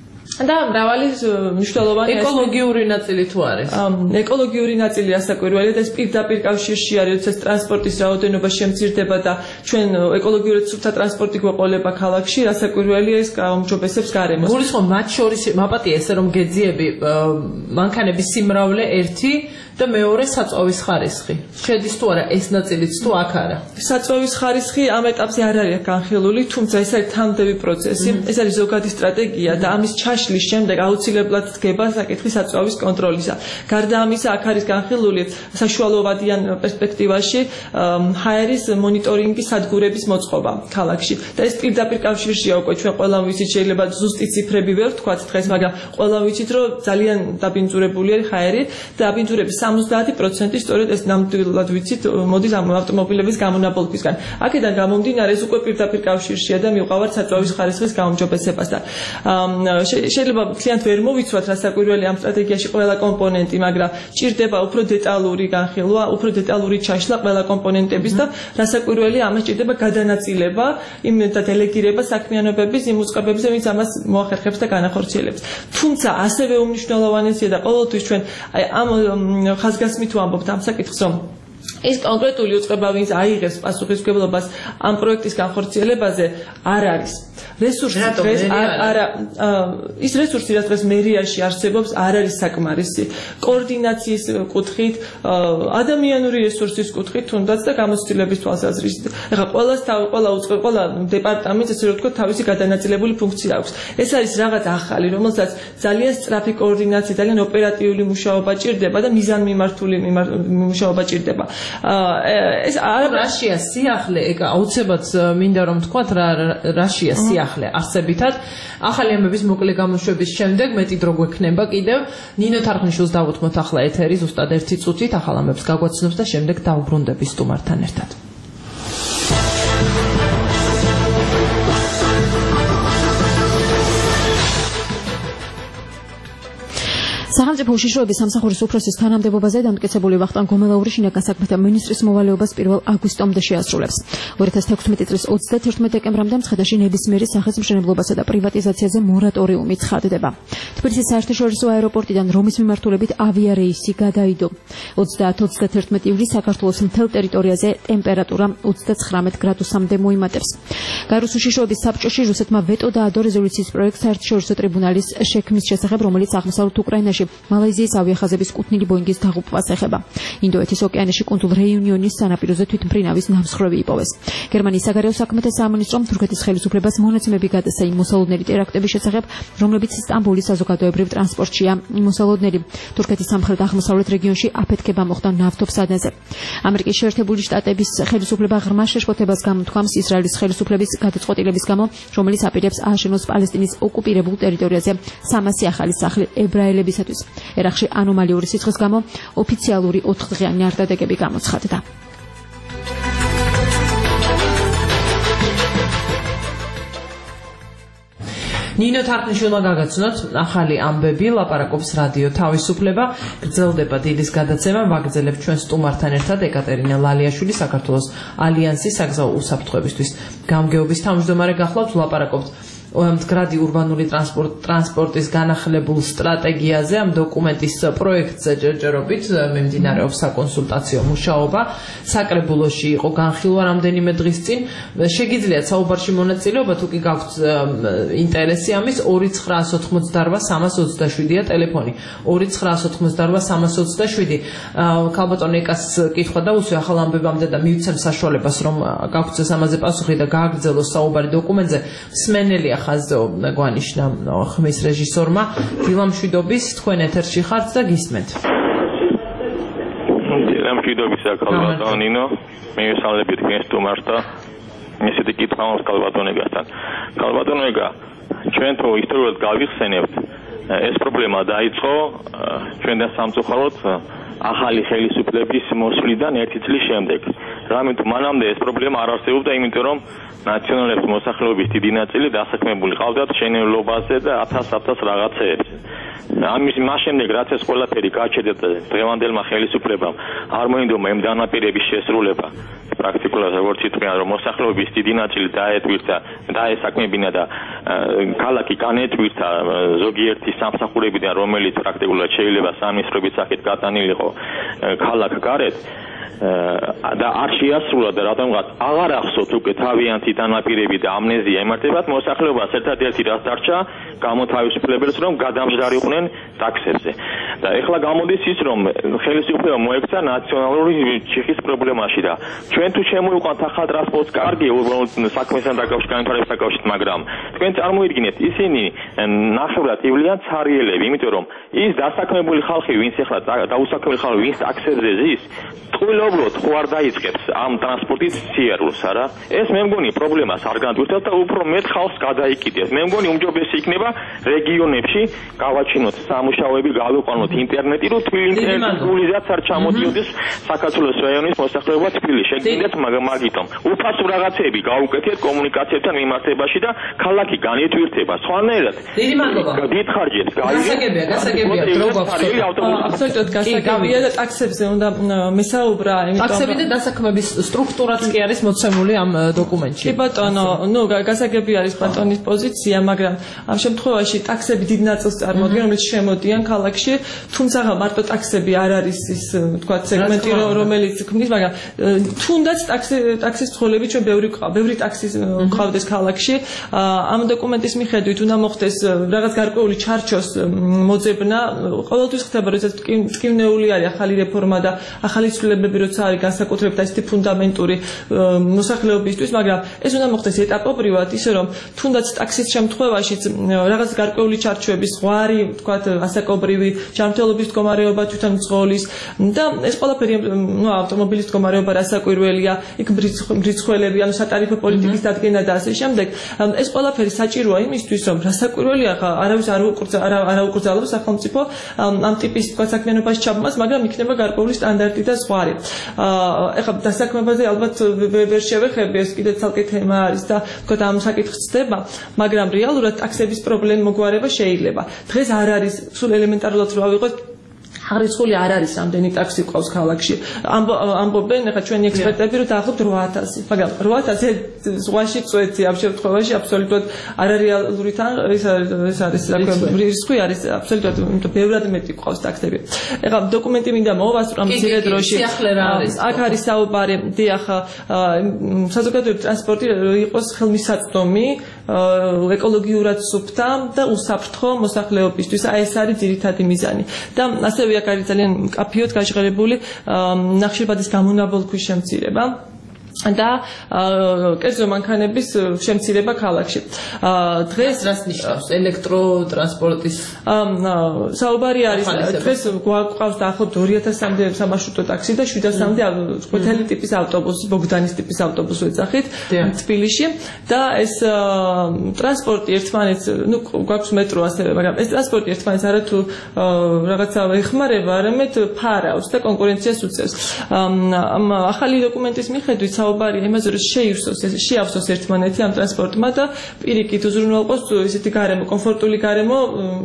Speaker 20: და მრავალი მნიშვნელოვანი
Speaker 1: ეკოლოგიური ნაწილი თუ არის.
Speaker 20: ეკოლოგიური ნაწილი ასაკვირველია და ეს პირდაპირ კავშირში არის, როდესაც ტრანსპორტის რაოდენობა შემცირდება და ჩვენ ეკოლოგიურად სუფთა ტრანსპორტი გვეყოლება ქალაქში, ასაკვირველია ეს გაუმჯობესებს გარემოს.
Speaker 1: გულისხმობ მათ შორის მაპატია ესე რომ გეძიები მანქანების სიმრავლე ერთი და მეორე საწვავის ხარისხი. შედის თუ არა ეს ნაწილიც თუ აქ არა?
Speaker 20: საწვავის ხარისხი ამ ეტაპზე არ არის განხილული, თუმცა ეს არის თანმდევი პროცესი, ეს არის ზოგადი სტრატეგია და ამის ჩაშლის შემდეგ აუცილებლად დგება საკითხი საწვავის კონტროლისა. გარდა ამისა, აქ არის განხილული საშუალოვადიან პერსპექტივაში ჰაერის მონიტორინგის სადგურების მოწყობა ქალაქში. და ეს პირდაპირ კავშირშია უკვე ჩვენ ყველამ ვიცით, შეიძლება ზუსტი ციფრები ვერ ვთქვათ დღეს, მაგრამ ყველამ ვიცით, რომ ძალიან დაბინძურებული არის ჰაერი და დაბინძურების სამოცდაათი პროცენტი სწორედ ეს ნამდვილად ვიცით მოდის ამ ავტომობილების გამონაბოლქვისგან. აქედან გამომდინარე ეს უკვე პირდაპირ კავშირშია და მივყავართ საწვავის ხარისხის გაუმჯობესებასთან. შეიძლება მთლიანად ვერ მოვიცვათ რასაკვირველი ამ სტრატეგიაში ყველა კომპონენტი, მაგრამ ჭირდება უფრო დეტალური განხილვა, უფრო დეტალური ჩაშლა ყველა კომპონენტების და რასაკვირველი ამას ჭირდება გადანაწილება, იმ და დელეგირება საქმიანობების იმ უწყებებზე, ვინც ამას მოახერხებს და განახორციელებს. თუმცა ასევე უმნიშვნელოვანესია და ყოველთვის ჩვენ აი ამ ხაზგასმით ვამბობთ ამ საკითხს, რომ ეს კონკრეტული უწყება ვინც აიღებს პასუხისმგებლობას ამ პროექტის განხორციელებაზე არ არის რესურსი დღეს არა ის რესურსი რაც დღეს მერიაში არსებობს არ არის საკმარისი კოორდინაციის კუთხით ადამიანური რესურსის კუთხით თუნდაც და გამოცდილების თვალსაზრისით ეხლა ყველას ყველა უწყება ყველა დეპარტამენტს ესე რომ ვთქვათ თავისი გადანაწილებული ფუნქცია აქვს ეს არის რაღაც ახალი რომელსაც ძალიან სწრაფი კოორდინაცია ძალიან ოპერატიული მუშაობა ჭირდება და მიზანმიმართული მუშაობა ჭირდება ეს
Speaker 1: რაშია სიახლე ეგ აუცილებლად მინდა რომ თქვათ რა რაშია სიახლე არსებითად ახალი ამბების მოკლე გამოშვების შემდეგ მეტი დრო გვექნება კიდევ ნინო თარხნიშვილს დავუთმოთ ახლა ეთერი ზუსტად ერთი წუთით ახალ ამბებს გაგვაცნობს და შემდეგ დავუბრუნდები სტუმართან ერთად
Speaker 3: სახელმწიფო უშიშროების სამსახურის უფროსის თანამდებობაზე დამტკიცებული ვახტანგ გომელაური შინაგან საქმეთა მინისტრის მოვალეობას პირველ აგვისტომდე შეასრულებს. ორი ათას თექვსმეტი წლის ოცდათერთმეტ დეკემბრამდე მცხეთაში ნებისმიერი სახის მშენებლობასა და პრივატიზაციაზე მორატორიუმი ცხადდება. თბილისის საერთაშორისო აეროპორტიდან რომის მიმართულებით ავიარეისი გადაიდო. ოცდაათი ოცდათერთმეტ ივლისს საქართველოს მთელ ტერიტორიაზე ტემპერატურა ოცდაცხრამეტ გრადუსამდე მოიმატებს. გარუს უშიშროების საბჭოში რუსეთმა ვეტო დაადო რეზოლუციის პროექტს საერთაშორისო ტრიბუნალის შექმნის შესახებ, რომელიც აღმოსავლეთ უკრაინაში მალაიზიის ავიახაზების კუთვნილი ბოინგის დაღუპვას ეხება. ინდოეთის ოკეანეში კუნძულ რეიუნიონის სანაპიროზე თვითმფრინავის ნამსხვრევი იპოვეს. გერმანიის საგარეო საქმეთა სამინისტრომ თურქეთის ხელისუფლებას მონაცემები გადასცა იმ მოსალოდნელი ტერაქტების შესახებ, რომლებიც სტამბოლის საზოგადოებრივ ტრანსპორტშია მოსალოდნელი. თურქეთის სამხრეთ-აღმოსავლეთ რეგიონში აფეთქება მოხდა ნავთობსადენზე. ამერიკის შეერთებული შტატების ხელისუფლება ღრმა შეშფოთებას გამოთქვამს ისრაელის ხელისუფლების გადაწყვეტილების გამო, რომელიც აპირებს ააშენოს პალესტინის ოკუპირებულ ტერიტორიაზე სამასი ახალი სახლი ებრაელებისათვის. ერახში ანომალიური სიცხის გამო ოფიციალური ოთხდღიანი არდადეგები გამოცხადდა.
Speaker 1: ნინო თარხნიშვილმა გაგაცნოთ ახალი ამბები, ლაპარაკობს რადიო თავისუფლება, გრძელდება დილის გადაცემა, ვაგრძელებთ ჩვენ სტუმართან ერთად ეკატერინე ლალიაშვილი, საქართველოს ალიანსის საგზაო უსაფრთხოებისთვის გამგეობის თავმჯდომარე გახლავთ, ლაპარაკობთ მდგრადი ურბანული ტრანსპორტის განახლებულ სტრატეგიაზე ამ დოკუმენტის პროექტზე ჯერჯერობით მიმდინარეობს საკონსულტაციო მუშაობა საკრებულოში იყო განხილვა რამდენიმე დღის წინ შეგიძლიათ საუბარში მონაწილეობა თუ კი გაქვთ ინტერესი ამის ორი ცხრაას ოთხმოცდარვა სამას ოცდაშვიდია ტელეფონი ორი ცხრაას ოთხმოცდარვა სამას ოცდაშვიდი ქალბატონ ეკას კითხვა დაუსვი ახალ ამბებამდე და მივცემ საშუალებას რომ გაგვცეს ამაზე პასუხი და გააგრძელოს საუბარი დოკუმენტზე მსმენელია ხაზო გვანიშნა ხმის რეჟისორმა დილამშვიდობის თქვენ ეთერში ხართ და გისმენთ.
Speaker 21: დილამშვიდობის ქალბატონ ნინო, მივესალმებით თქვენ სტუმარს და ესეთი კითხვა მაქვს ქალბატონებთან. ქალბატონებია, ჩვენ თუ ისტორიულად გავიხსენებთ, ეს პრობლემა დაიწყო ჩვენთან სამწუხაროდ ახალი ხელისუფლების მოსვლიდან ერთი წლის შემდეგ. რამე თუ მანამდე ეს პრობლემა არ არსებობდა, იმიტომ რომ ნაციონალების მოსახლეობის დიდი ნაწილი დასაქმებული ყავდათ შენელობაზე და ათას-ათას რაღაცეებზე. ამის მას შემდეგ რაც ეს ყველაფერი გაჩერდა დღევანდელმა ხელისუფლებამ არ მოინდომა იმ დანაპირების შესრულება. პრაქტიკულად როგორც ითქვიან რომ მოსახლეობის დიდი ნაწილი დაეთვირთა, დაესაქმებინა და ქალაქი განეთვირთა ზოგიერთი სამსახურებიდან, რომელიც პრაქტიკულად შეიძლება სამისრობის სახით გატანილიყო ქალაქ გარეთ. და არ შეასრულა და რადგანაც აღარ ახსოვთ უკვე თავიანთი დანაპირები და ამნეზია ემართებათ მოსახლეობას ერთადერთი რაც დარჩა გამოთავისუფლებელს რომ გადამჯდარიყვნენ ტაქსებზე და ეხლა გამოდის ის რომ ხელისუფლება მოექცა ნაციონალური ჩიხის პრობლემაში და ჩვენ თუ შემოვიყვანთ ახალ ტრანსპორტს კარგი ურბანულ საქმესთან დაკავშირებით განვითარების დაკავშირებით მაგრამ თქვენ წარმოიდგინეთ ისინი ნახევრად ივლიან ცარიელები იმიტომ რომ ის დასაქმებული ხალხი ვინც ეხლა დაუსაქმებელი ხალხი ვინც ტაქსებზე ზის უბრალოდ ხო არ დაიწყებს ამ ტრანსპორტის სიარულს არა ეს მე მგონი პრობლემას არ განვირთავს და უფრო მეტ ხალხს გადაიკიდეს მე მგონი უმჯობესი იქნება რეგიონებში გავაჩინოთ სამუშაოები გავიყვანოთ ინტერნეტი რომ თბილისის არ ჩამოდიოდეს საქართველოს რაიონის მოსახლეობა თბილისში შეგინდათ მაგითომ უფასო რაღაცები გაუკეთეთ კომუნიკაციებთან მიმართებაში და ქალაქი განეთვირთება სხვანაირად
Speaker 1: დიდი მადლობა
Speaker 21: დიდხარჯებს
Speaker 1: გასაგებია გასაგებია დრო გვაქვს
Speaker 20: აბსოლუტურად გასაგებია და ტაქსებზე უნდა მესაუბრა
Speaker 1: ტაქსები და დასაქმების სტრუქტურაც კი არის მოცემული ამ დოკუმენტში.
Speaker 20: კი ბატონო, ნუ გასაგები არის ბატონის პოზიცია, მაგრამ ამ შემთხვევაში ტაქსები დიდ ნაწილს წარმოადგენენ, რომელიც შემოდიან ქალაქში თუმცა მარტო ტაქსები არ არის ის თქვა სეგმენტი რომელიც ქმნის, მაგრამ თუნდაც ტაქსი ტაქსის ცხოველები ჩვენ ბევრი ბევრი ტაქსის ყავდეს ქალაქში. ამ დოკუმენტის მიხედვით უნდა მოხდეს რაღაც გარკვეული ჩარჩოს მოძებნა. ყოველთვის ხდება, როდესაც ტკივნეული არის ახალი რეფორმა და ახალი ცვლილებები, როცა არის განსაკუთრებით ასეთი ფუნდამენტური მოსახლეობისთვის, მაგრამ ეს უნდა მოხდეს ეტაპობრივად, ისე რომ თუნდაც ტაქსის შემთხვევაშიც რაღაც გარკვეული ჩარჩოების ზღვარი, თქვათ, ასაკობრივი ჯანმრთელობის მდგომარეობა თვითონ მძღოლის და ეს ყველაფერი, ნუ ავტომობილის მდგომარეობა რასაკვირველია, იქ მრიცხველები, ანუ სატარიფო პოლიტიკის დადგენა და ასე შემდეგ. ეს ყველაფერი საჭიროა იმისთვის, რომ რასაკვირველია, არავის არ აუკრძალავს სახელმწიფო ამ ტიპის თქვათ საქმიანობაში ჩაბმას, მაგრამ იქნება გარკვეული სტანდარტი და ზღვარი. ეხლა დასაქმებაზე ალბათ ვერ შევეხები, ეს კიდე ცალკე თემა არის და თქვათ ამ საკითხს ხდება, მაგრამ რეალურად ტაქსების პრობლემა მოგვარება შეიძლება. დღეს არ არის სულ ელემენტარულად რო ავიღოთ აღრიცხული არ არის ამდენი ტაქსი ყავს ქალაქში. ამბობენ ახლა ჩვენი ექსპერტები რომ დაახლოებით რვა ათასი, მაგრამ რვა ათასი ზღვაში წვეთი ამ შემთხვევაში აბსოლუტურად არარეალური თან ეს ეს არის რისკი არის აბსოლუტურად, იმიტომ ბევრად მეტი ყავს ტაქსები. ეხლა დოკუმენტი მინდა მოვასწრო მცირე დროში. აქ არის საუბარი დიახ საზოგადოებრივი ტრანსპორტი იყოს ხელმისაწვდომი ეკოლოგიურად სუფთა და უსაფრთხო მოსახლეობისთვის. აი ეს არის ძირითადი მიზანი. და ასევე აქ არის ძალიან მკაფიოდ გაჟღერებული ნახშირბადის გამონაბოლქვის შემცირება და კერძო მანქანების შემცირება ქალაქში. დღეს
Speaker 1: რას ნიშნავს ელექტროტრანსპორტის?
Speaker 20: საუბარი არის დღეს გვაყავს დაახლოებით ორი ათასამდე სამარშრუტო ტაქსი და შვიდასამდე ყვითელი ტიპის ავტობუსი, ბოგდანის ტიპის ავტობუსი ვეძახით თბილისში და ეს ტრანსპორტი ერთმანეთს, ნუ გვაქვს მეტრო ასევე, მაგრამ ეს ტრანსპორტი ერთმანეთს არათუ რაღაცა ეხმარება, არამედ ფარავს და კონკურენციას უწევს. ამ ახალი დოკუმენტის მიხედვით საუბარია იმაზე, რომ შეივსოს შეავსოს ერთმანეთი ამ ტრანსპორტმა და პირიქით უზრუნველყოს ისეთი გარემო, კომფორტული გარემო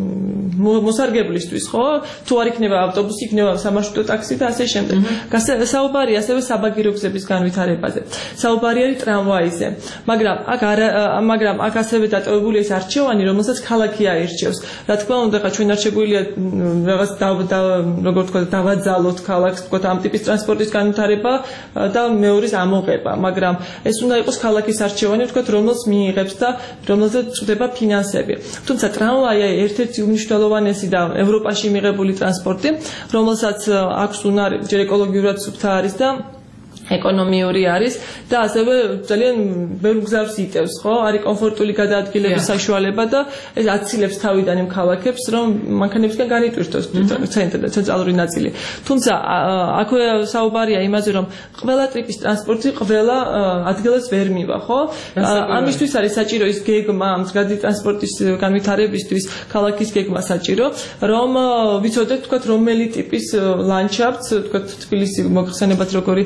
Speaker 20: მოსარგებლისთვის, ხო? თუ არ იქნება ავტობუსი, იქნება სამარშრუტო ტაქსი და ასე შემდეგ. საუბარია ასევე საბაგირო გზების განვითარებაზე. საუბარი არის ტრამვაიზე. მაგრამ აქ მაგრამ აქ ასევე დატოვებულია ეს არჩევანი, რომელსაც ქალაქი აირჩევს. რა თქმა უნდა, ხა ჩვენ არ შეგვიძლია რაღაც როგორ თქვა დავაძალოთ ქალაქს, თქვა ამ ტიპის ტრანსპორტის განვითარება და მეორის ამოღება, მაგრამ ეს უნდა იყოს ქალაქის არჩევანი, ვთქვათ, რომელს მიიღებს და რომელზეც წვდება ფინანსები. თუმცა ტრამვაია ერთ-ერთი უმნიშვნელოვანესი და ევროპაში მიღებული ტრანსპორტი, რომელსაც აქვს უნარი, ჯერ ეკოლოგიურად სუფთა არის და ეკონომიური არის და ასევე ძალიან ბევრ გზავს იტევს, ხო? არის კომფორტული გადაადგილების საშუალება და ეს აცილებს თავიდან იმ ქალაქებს, რომ მანქანებისგან განიტვირთოს ცენტრი და ცენტრალური ნაწილი. თუმცა აქვე საუბარია იმაზე, რომ ყველა ტიპის ტრანსპორტი ყველა ადგილას ვერ მივა, ხო? ამისთვის არის საჭირო ის გეგმა, მსგავსი ტრანსპორტის განვითარებისთვის ქალაქის გეგმა საჭირო, რომ ვიცოდეთ, თქვათ, რომელი ტიპის ლანდშაფტს, თქვათ, თბილისი მოხსენებათ როგორი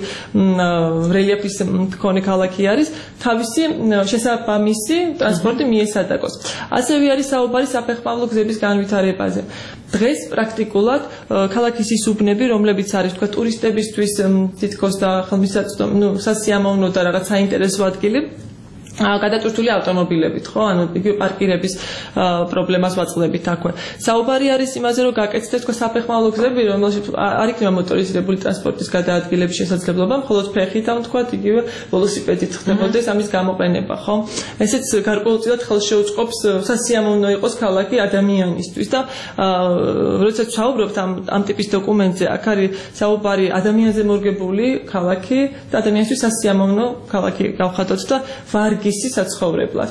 Speaker 20: რელიეფის მქონე ქალაქი არის, თავისი შესაბამისი ტრანსპორტი მიესადაგოს. ასევე არის საუბარი საფეხმავლო გზების განვითარებაზე. დღეს პრაქტიკულად ქალაქის ის უბნები, რომლებიც არის თქვა ტურისტებისთვის თითქოს და ხელმისაწვდომი, ნუ სასიამოვნო და რაღაც საინტერესო ადგილი, გადატვირთული ავტომობილებით, ხო? ანუ იგი პარკირების პრობლემას ვაწყდებით აქვე. საუბარი არის იმაზე, რომ გაკეთდეს თქვა საფეხმავლო გზები, რომელშიც არ იქნება მოტორიზირებული ტრანსპორტის გადაადგილების შესაძლებლობა, მხოლოდ ფეხით ამ თქვა იგივე ველოსიპედით ხდებოდეს ამის გამოყენება, ხო? ესეც გარკვეულწილად ხელს შეუწყობს სასიამოვნო იყოს ქალაქი ადამიანისთვის და როდესაც საუბრობთ ამ ამ ტიპის დოკუმენტზე, აქ არის საუბარი ადამიანზე მორგებული ქალაქი და ადამიანისთვის სასიამოვნო ქალაქი გავხადოთ და ვარ გისი საცხოვრებლად.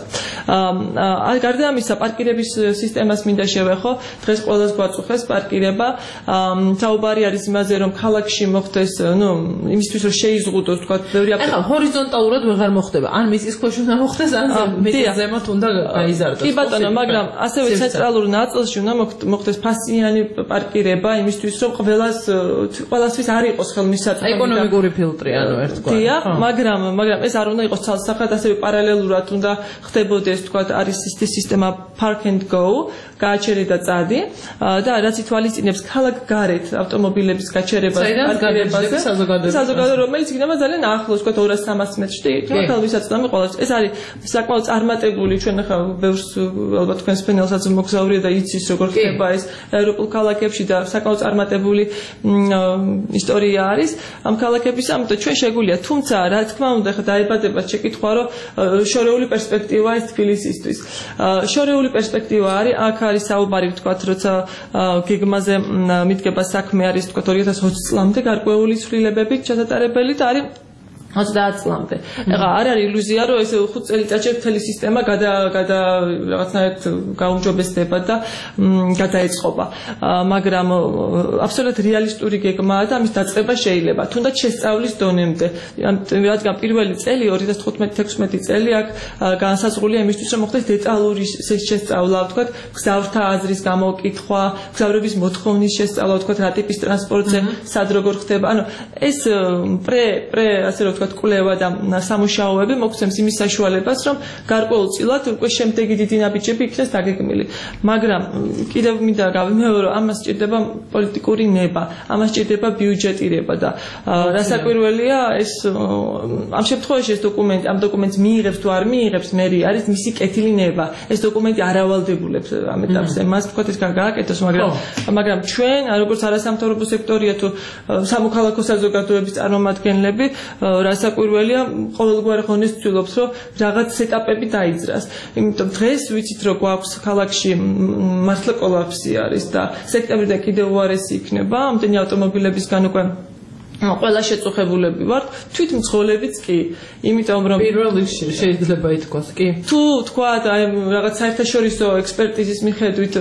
Speaker 20: აა გარდა ამისა, პარკირების სისტემას მინდა შევეხო, დღეს ყველას გვაწუხეს პარკირება. საუბარი არის იმაზე, რომ ქალაქში მოხდეს, ნუ, იმისთვის რომ შეიზღუდოს, თქვა, ბევრი
Speaker 1: ახლა ჰორიზონტალურად ვეღარ მოხდება. ან მიწის ქვეშ უნდა მოხდეს, ან მეტი ზემოთ უნდა გაიზარდოს.
Speaker 20: კი ბატონო, მაგრამ ასევე ცენტრალურ ნაწილში უნდა მოხდეს ფასიანი პარკირება, იმისთვის რომ ყველას ყველასთვის არ იყოს ხელმისაწვდომი
Speaker 1: ეკონომიკური ფილტრი, ანუ ერთგვარი.
Speaker 20: დიახ, მაგრამ მაგრამ ეს არ უნდა იყოს ცალსახად, ასევე პარალელურად პარალელურად უნდა ხდებოდეს, თქვა, არის სისტემა park and go, გააჩერე და წადი და რაც ითვალისწინებს ქალაქ გარეთ ავტომობილების გაჩერებას პარკირებაზე, საზოგადო, რომელიც იქნება ძალიან ახლოს, თქვა ორას სამას მეტრში, იქნება თავისაცნამი ყოველთვის. ეს არის საკმაოდ წარმატებული, ჩვენ ახლა ბევრს ალბათ თქვენს პანელსაც მოგზაურია და იცის როგორ ხდება ეს ევროპულ ქალაქებში და საკმაოდ წარმატებული ისტორია არის ამ ქალაქების, ამიტომ ჩვენ შეგვიძლია, თუმცა რა თქმა უნდა ხა დაებადებათ შეკითხვა, რომ შორეული პერსპექტივა ეს თბილისისთვის. შორეული პერსპექტივა არის, აქ არის საუბარი, ვთქვათ, როცა გეგმაზე მიდგება საქმე, არის ვთქვათ ორი ათას ოცი წლამდე გარკვეული ცვლილებებით ჩატარებელი და არის ოცდაათ წლამდე. ეხლა არ არის ილუზია, რომ ეს ხუთ წელიწადში მთელი სისტემა გადა გადა რაღაცნაირად გაუმჯობესდება და გადაეწყობა. მაგრამ აბსოლუტურად რეალისტური გეგმაა და ამის დაწყება შეიძლება, თუნდაც შესწავლის დონემდე. რადგან პირველი წელი ორი ათას თხუთმეტი ექვსმეტი წელი აქ განსაზღვრულია იმისთვის, რომ მოხდეს დეტალური შესწავლა, ვთქვათ, გზავრთა აზრის გამოკითხვა, გზავრების მოთხოვნის შესწავლა, ვთქვათ, რა ტიპის ტრანსპორტზე სად როგორ ხდება. ანუ ეს პრე პრე ასე რომ კვლევა და სამუშაოები მოგცემს იმის საშუალებას, რომ გარკვეულწილად უკვე შემდეგი დიდი ნაბიჯები იქნეს დაგეგმილი. მაგრამ კიდევ მინდა გავიმეორო, ამას სჭირდება პოლიტიკური ნება, ამას სჭირდება ბიუჯეტირება და რასაკვირველია, ეს ამ შემთხვევაში ეს დოკუმენტი, ამ დოკუმენტს მიიღებს თუ არ მიიღებს მერი, არის მისი კეთილი ნება. ეს დოკუმენტი არ ავალდებულებს ამ ეტაპზე. მას თქვათ ეს გააკეთოს, მაგრამ მაგრამ ჩვენ, როგორც არასამთავრობო სექტორია თუ სამოქალაქო საზოგადოების წარმომადგენლები, რასაკვირველია, ყოველგვარ ხონეს ვცდილობთ, რომ რაღაც ეტაპები დაიძრას. იმიტომ დღეს ვიცით, რომ გვაქვს ქალაქში მართლა კოლაფსი არის და სექტემბრიდან კიდევ უარესი იქნება, ამდენი ავტომობილებისგან უკვე ყველა შეწუხებულები ვართ, თვით მძღოლებიც კი, იმიტომ რომ
Speaker 1: პირველ რიგში შეიძლება ითქვას, კი.
Speaker 20: თუ თქვა აი რაღაც საერთაშორისო ექსპერტიზის მიხედვით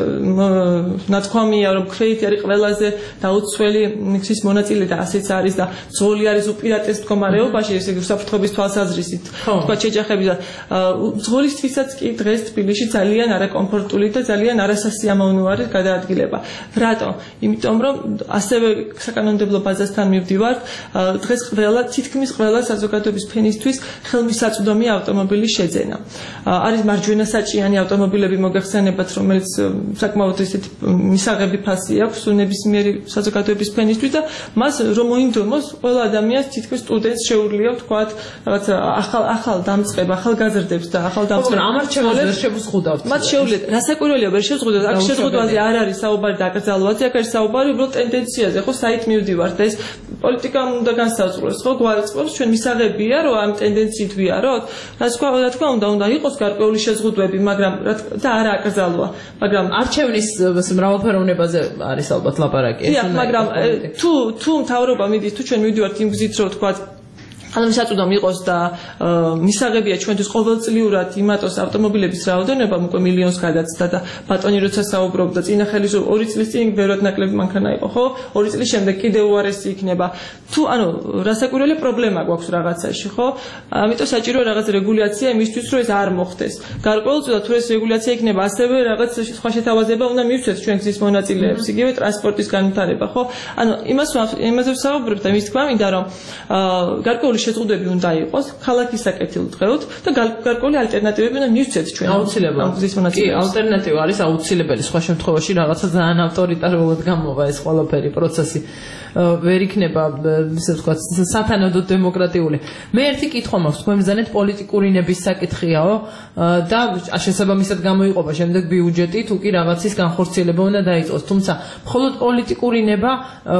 Speaker 20: ნათქვამია, რომ კრედიტი არის ყველაზე დაუცველი მიქსის მონაწილე და ასეც არის და ძღოლი არის უპირატეს მდგომარეობაში, ესე იგი საფრთხების თვალსაზრისით, თქვა შეჯახები და ძღოლისთვისაც კი დღეს თბილისში ძალიან არაკომფორტული და ძალიან არასასიამოვნო არის გადაადგილება. რატომ? იმიტომ რომ ასევე საკანონმდებლო ბაზასთან მივდივარ დღეს ყველა თითქმის ყველა საზოგადოების ფენისთვის ხელმისაწვდომია ავტომობილის შეძენა. არის მარჯვენასაჭიანი ავტომობილები მოგეხსენებათ, რომელიც საკმაოდ ესეთი მისაღები ფასი აქვს ნებისმიერი საზოგადოების ფენისთვის და მას რომ მოინდომოს ყველა ადამიანს თითქმის სტუდენტს შეუძლია ვთქვათ რაღაც ახალ ახალ დამწყებ, ახალ გაზრდებს და ახალ დამწყებ.
Speaker 1: მაგრამ ამარჩევას ვერ შევზღუდავთ.
Speaker 20: მათ შეუძლიათ, რასაკვირველია ვერ შევზღუდავთ. აქ შეზღუდვაზე არ არის საუბარი დაკრძალვაზე, აქ არის საუბარი უბრალოდ ტენდენციაზე, ხო საით მივდივართ და ეს პოლიტიკამ უნდა განსაზღვროს, ხო გვარწყვეტს ჩვენ მისაღებია, რომ ამ ტენდენციით ვიაროთ. რა თქმა უნდა, უნდა იყოს გარკვეული შეზღუდვები, მაგრამ და არა აკრძალვა, მაგრამ
Speaker 1: არჩევნის მრავალფეროვნებაზე არის ალბათ ლაპარაკი.
Speaker 20: დიახ, მაგრამ თუ თუ მთავრობა მიდის, თუ ჩვენ მივდივართ იმ გზით, რომ თქვა ხელმისაწვდომი იყოს და მისაღებია ჩვენთვის ყოველწლიურად იმატოს ავტომობილების რაოდენობა უკვე მილიონს გადაცდა და ბატონი როცა საუბრობდა წინა ხელისუფლება ორი წლის წინ ბევრად ნაკლები მანქანა იყო, ხო? ორი წლის შემდეგ კიდევ უარესი იქნება. თუ ანუ რასაკვირველი პრობლემა გვაქვს რაღაცაში, ხო? ამიტომ საჭიროა რაღაც რეგულაცია იმისთვის, რომ ეს არ მოხდეს. გარკვეულწილად თუ ეს რეგულაცია იქნება, ასევე რაღაც სხვა შეთავაზება უნდა მივცეთ ჩვენ გზის მონაწილეებს, იგივე ტრანსპორტის განვითარება, ხო? ანუ იმას იმაზე ვსაუბრობ და მის თქმა მინდა რომ გარკვეული შეზღუდვები უნდა იყოს ქალაქის საკეთილ დღეოდ და გარკვეული ალტერნატივები უნდა მივცეთ ჩვენ.
Speaker 1: აუცილებლად. კი, ალტერნატივა არის აუცილებელი. სხვა შემთხვევაში რაღაცა ძალიან ავტორიტარულად გამოვა ეს ყველაფერი პროცესი. ვერ იქნება ისე ვთქვათ სათანადოდ დემოკრატიული. მე ერთი კითხვა მაქვს, თქვენ ბრძანეთ პოლიტიკური ნების საკითხიაო და შესაბამისად გამოიყოფა შემდეგ ბიუჯეტი, თუ კი რაღაცის განხორციელება უნდა დაიწყოს. თუმცა მხოლოდ პოლიტიკური ნება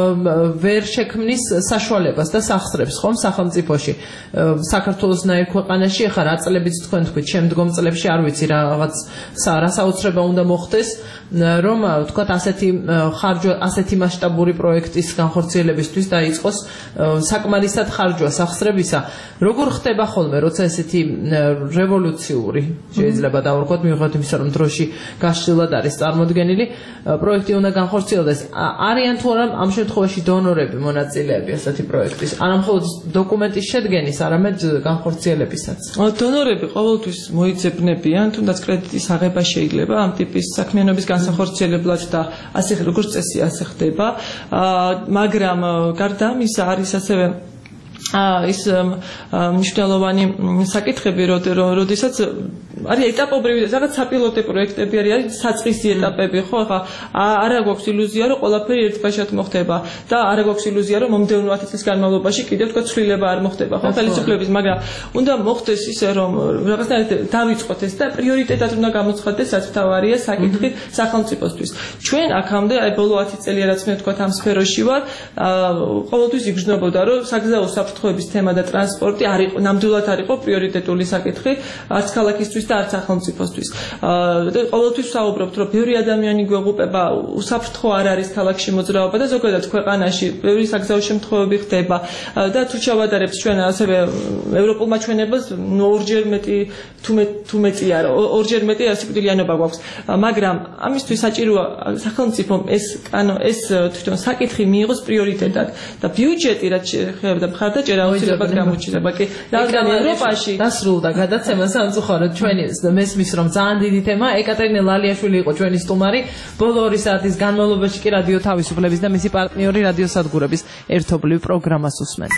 Speaker 1: ვერ შექმნის საშუალებას და სახსრებს ხომ სახელმწიფოში. საქართველოსნაირ ქვეყანაში ახლა რა წლებიც თქვენ თქვით, შემდგომ წლებში არ ვიცი რაღაც რა საოცრება უნდა მოხდეს, რომ ვთქვათ ასეთი ხარჯვა, ასეთი მასშტაბური პროექტის განხორციელებისთვის დაიწყოს საკმარისად ხარჯვა სახსრებისა. როგორ ხდება ხოლმე, როცა ესეთი რევოლუციური შეიძლება დავარქვათ, მიუხედავად იმისა, რომ დროში გაშლილად არის წარმოდგენილი, პროექტი უნდა განხორციელდეს. არიან თუ არა ამ შემთხვევაში დონორები, მონაწილეები ასეთი პროექტის, არა მხოლოდ დოკუმენტის შედგენის, არამედ განხორციელებისაც.
Speaker 20: დონორები ყოველთვის მოიძებნებიან, თუნდაც კრედიტის აღება შეიძლება ამ ტიპის საქმიანობის განსახორციელებლად და ასე როგორც წესი ასე ხდება. მაგრამ გარდა ამისა არის ასევე ის მნიშვნელოვანი საკითხები, როდესაც არის ეტაპობრივი, რაღაც საპილოტო პროექტები არის, არის საწყისი ეტაპები, ხო, ხა არა გვაქვს ილუზია, რომ ყველაფერი ერთბაშად მოხდება და არა გვაქვს ილუზია, რომ მომდევნო ათი წლის განმავლობაში კიდევ თქვა ცვლილება არ მოხდება, ხო, ხელისუფლების, მაგრამ უნდა მოხდეს ისე, რომ რაღაცნაირად დავიწყოთ ეს და პრიორიტეტად უნდა გამოცხადდეს, რაც მთავარია საკითხი სახელმწიფოსთვის. ჩვენ აქამდე აი ბოლო ათი წელი რაც მე ვთქვა ამ სფეროში ვარ, ყოველთვის იგრძნობოდა, რომ საგზაო საფრთხეების თემა და ტრანსპორტი არ იყო ნამდვილად არ იყო პრიორიტეტული საკითხი არც ქალაქისთვის და არც სახელმწიფოსთვის. და ყოველთვის ვსაუბრობთ, რომ ბევრი ადამიანი გვეღუპება, უსაფრთხო არ არის ქალაქში მოძრაობა და ზოგადად ქვეყანაში ბევრი საგზაო შემთხვევები ხდება და თუ ჩავატარებთ ჩვენ ასევე ევროპულ მაჩვენებელს, ორჯერ მეტი თუ მეტი არა, ორჯერ მეტი სიკვდილიანობა გვაქვს. მაგრამ ამისთვის საჭიროა სახელმწიფომ ეს კანო ეს თვითონ საკითხი მიიღოს პრიორიტეტად და ბიუჯეტი რაც შეეხება მხარდაჭერა აუცილებლად გამოჩნდება. კი, რადგან ევროპაში
Speaker 1: დასრულდა გადაცემა სამწუხაროდ ჩვენი მესმის რომ ძალიან დიდი თემა. ეკატერინე ლალიაშვილი იყო ჩვენი სტუმარი. ბოლო ორი საათის განმავლობაში კი რადიო თავისუფლების და მისი პარტნიორი რადიო სადგურების ერთობლივ პროგრამას უსმენთ.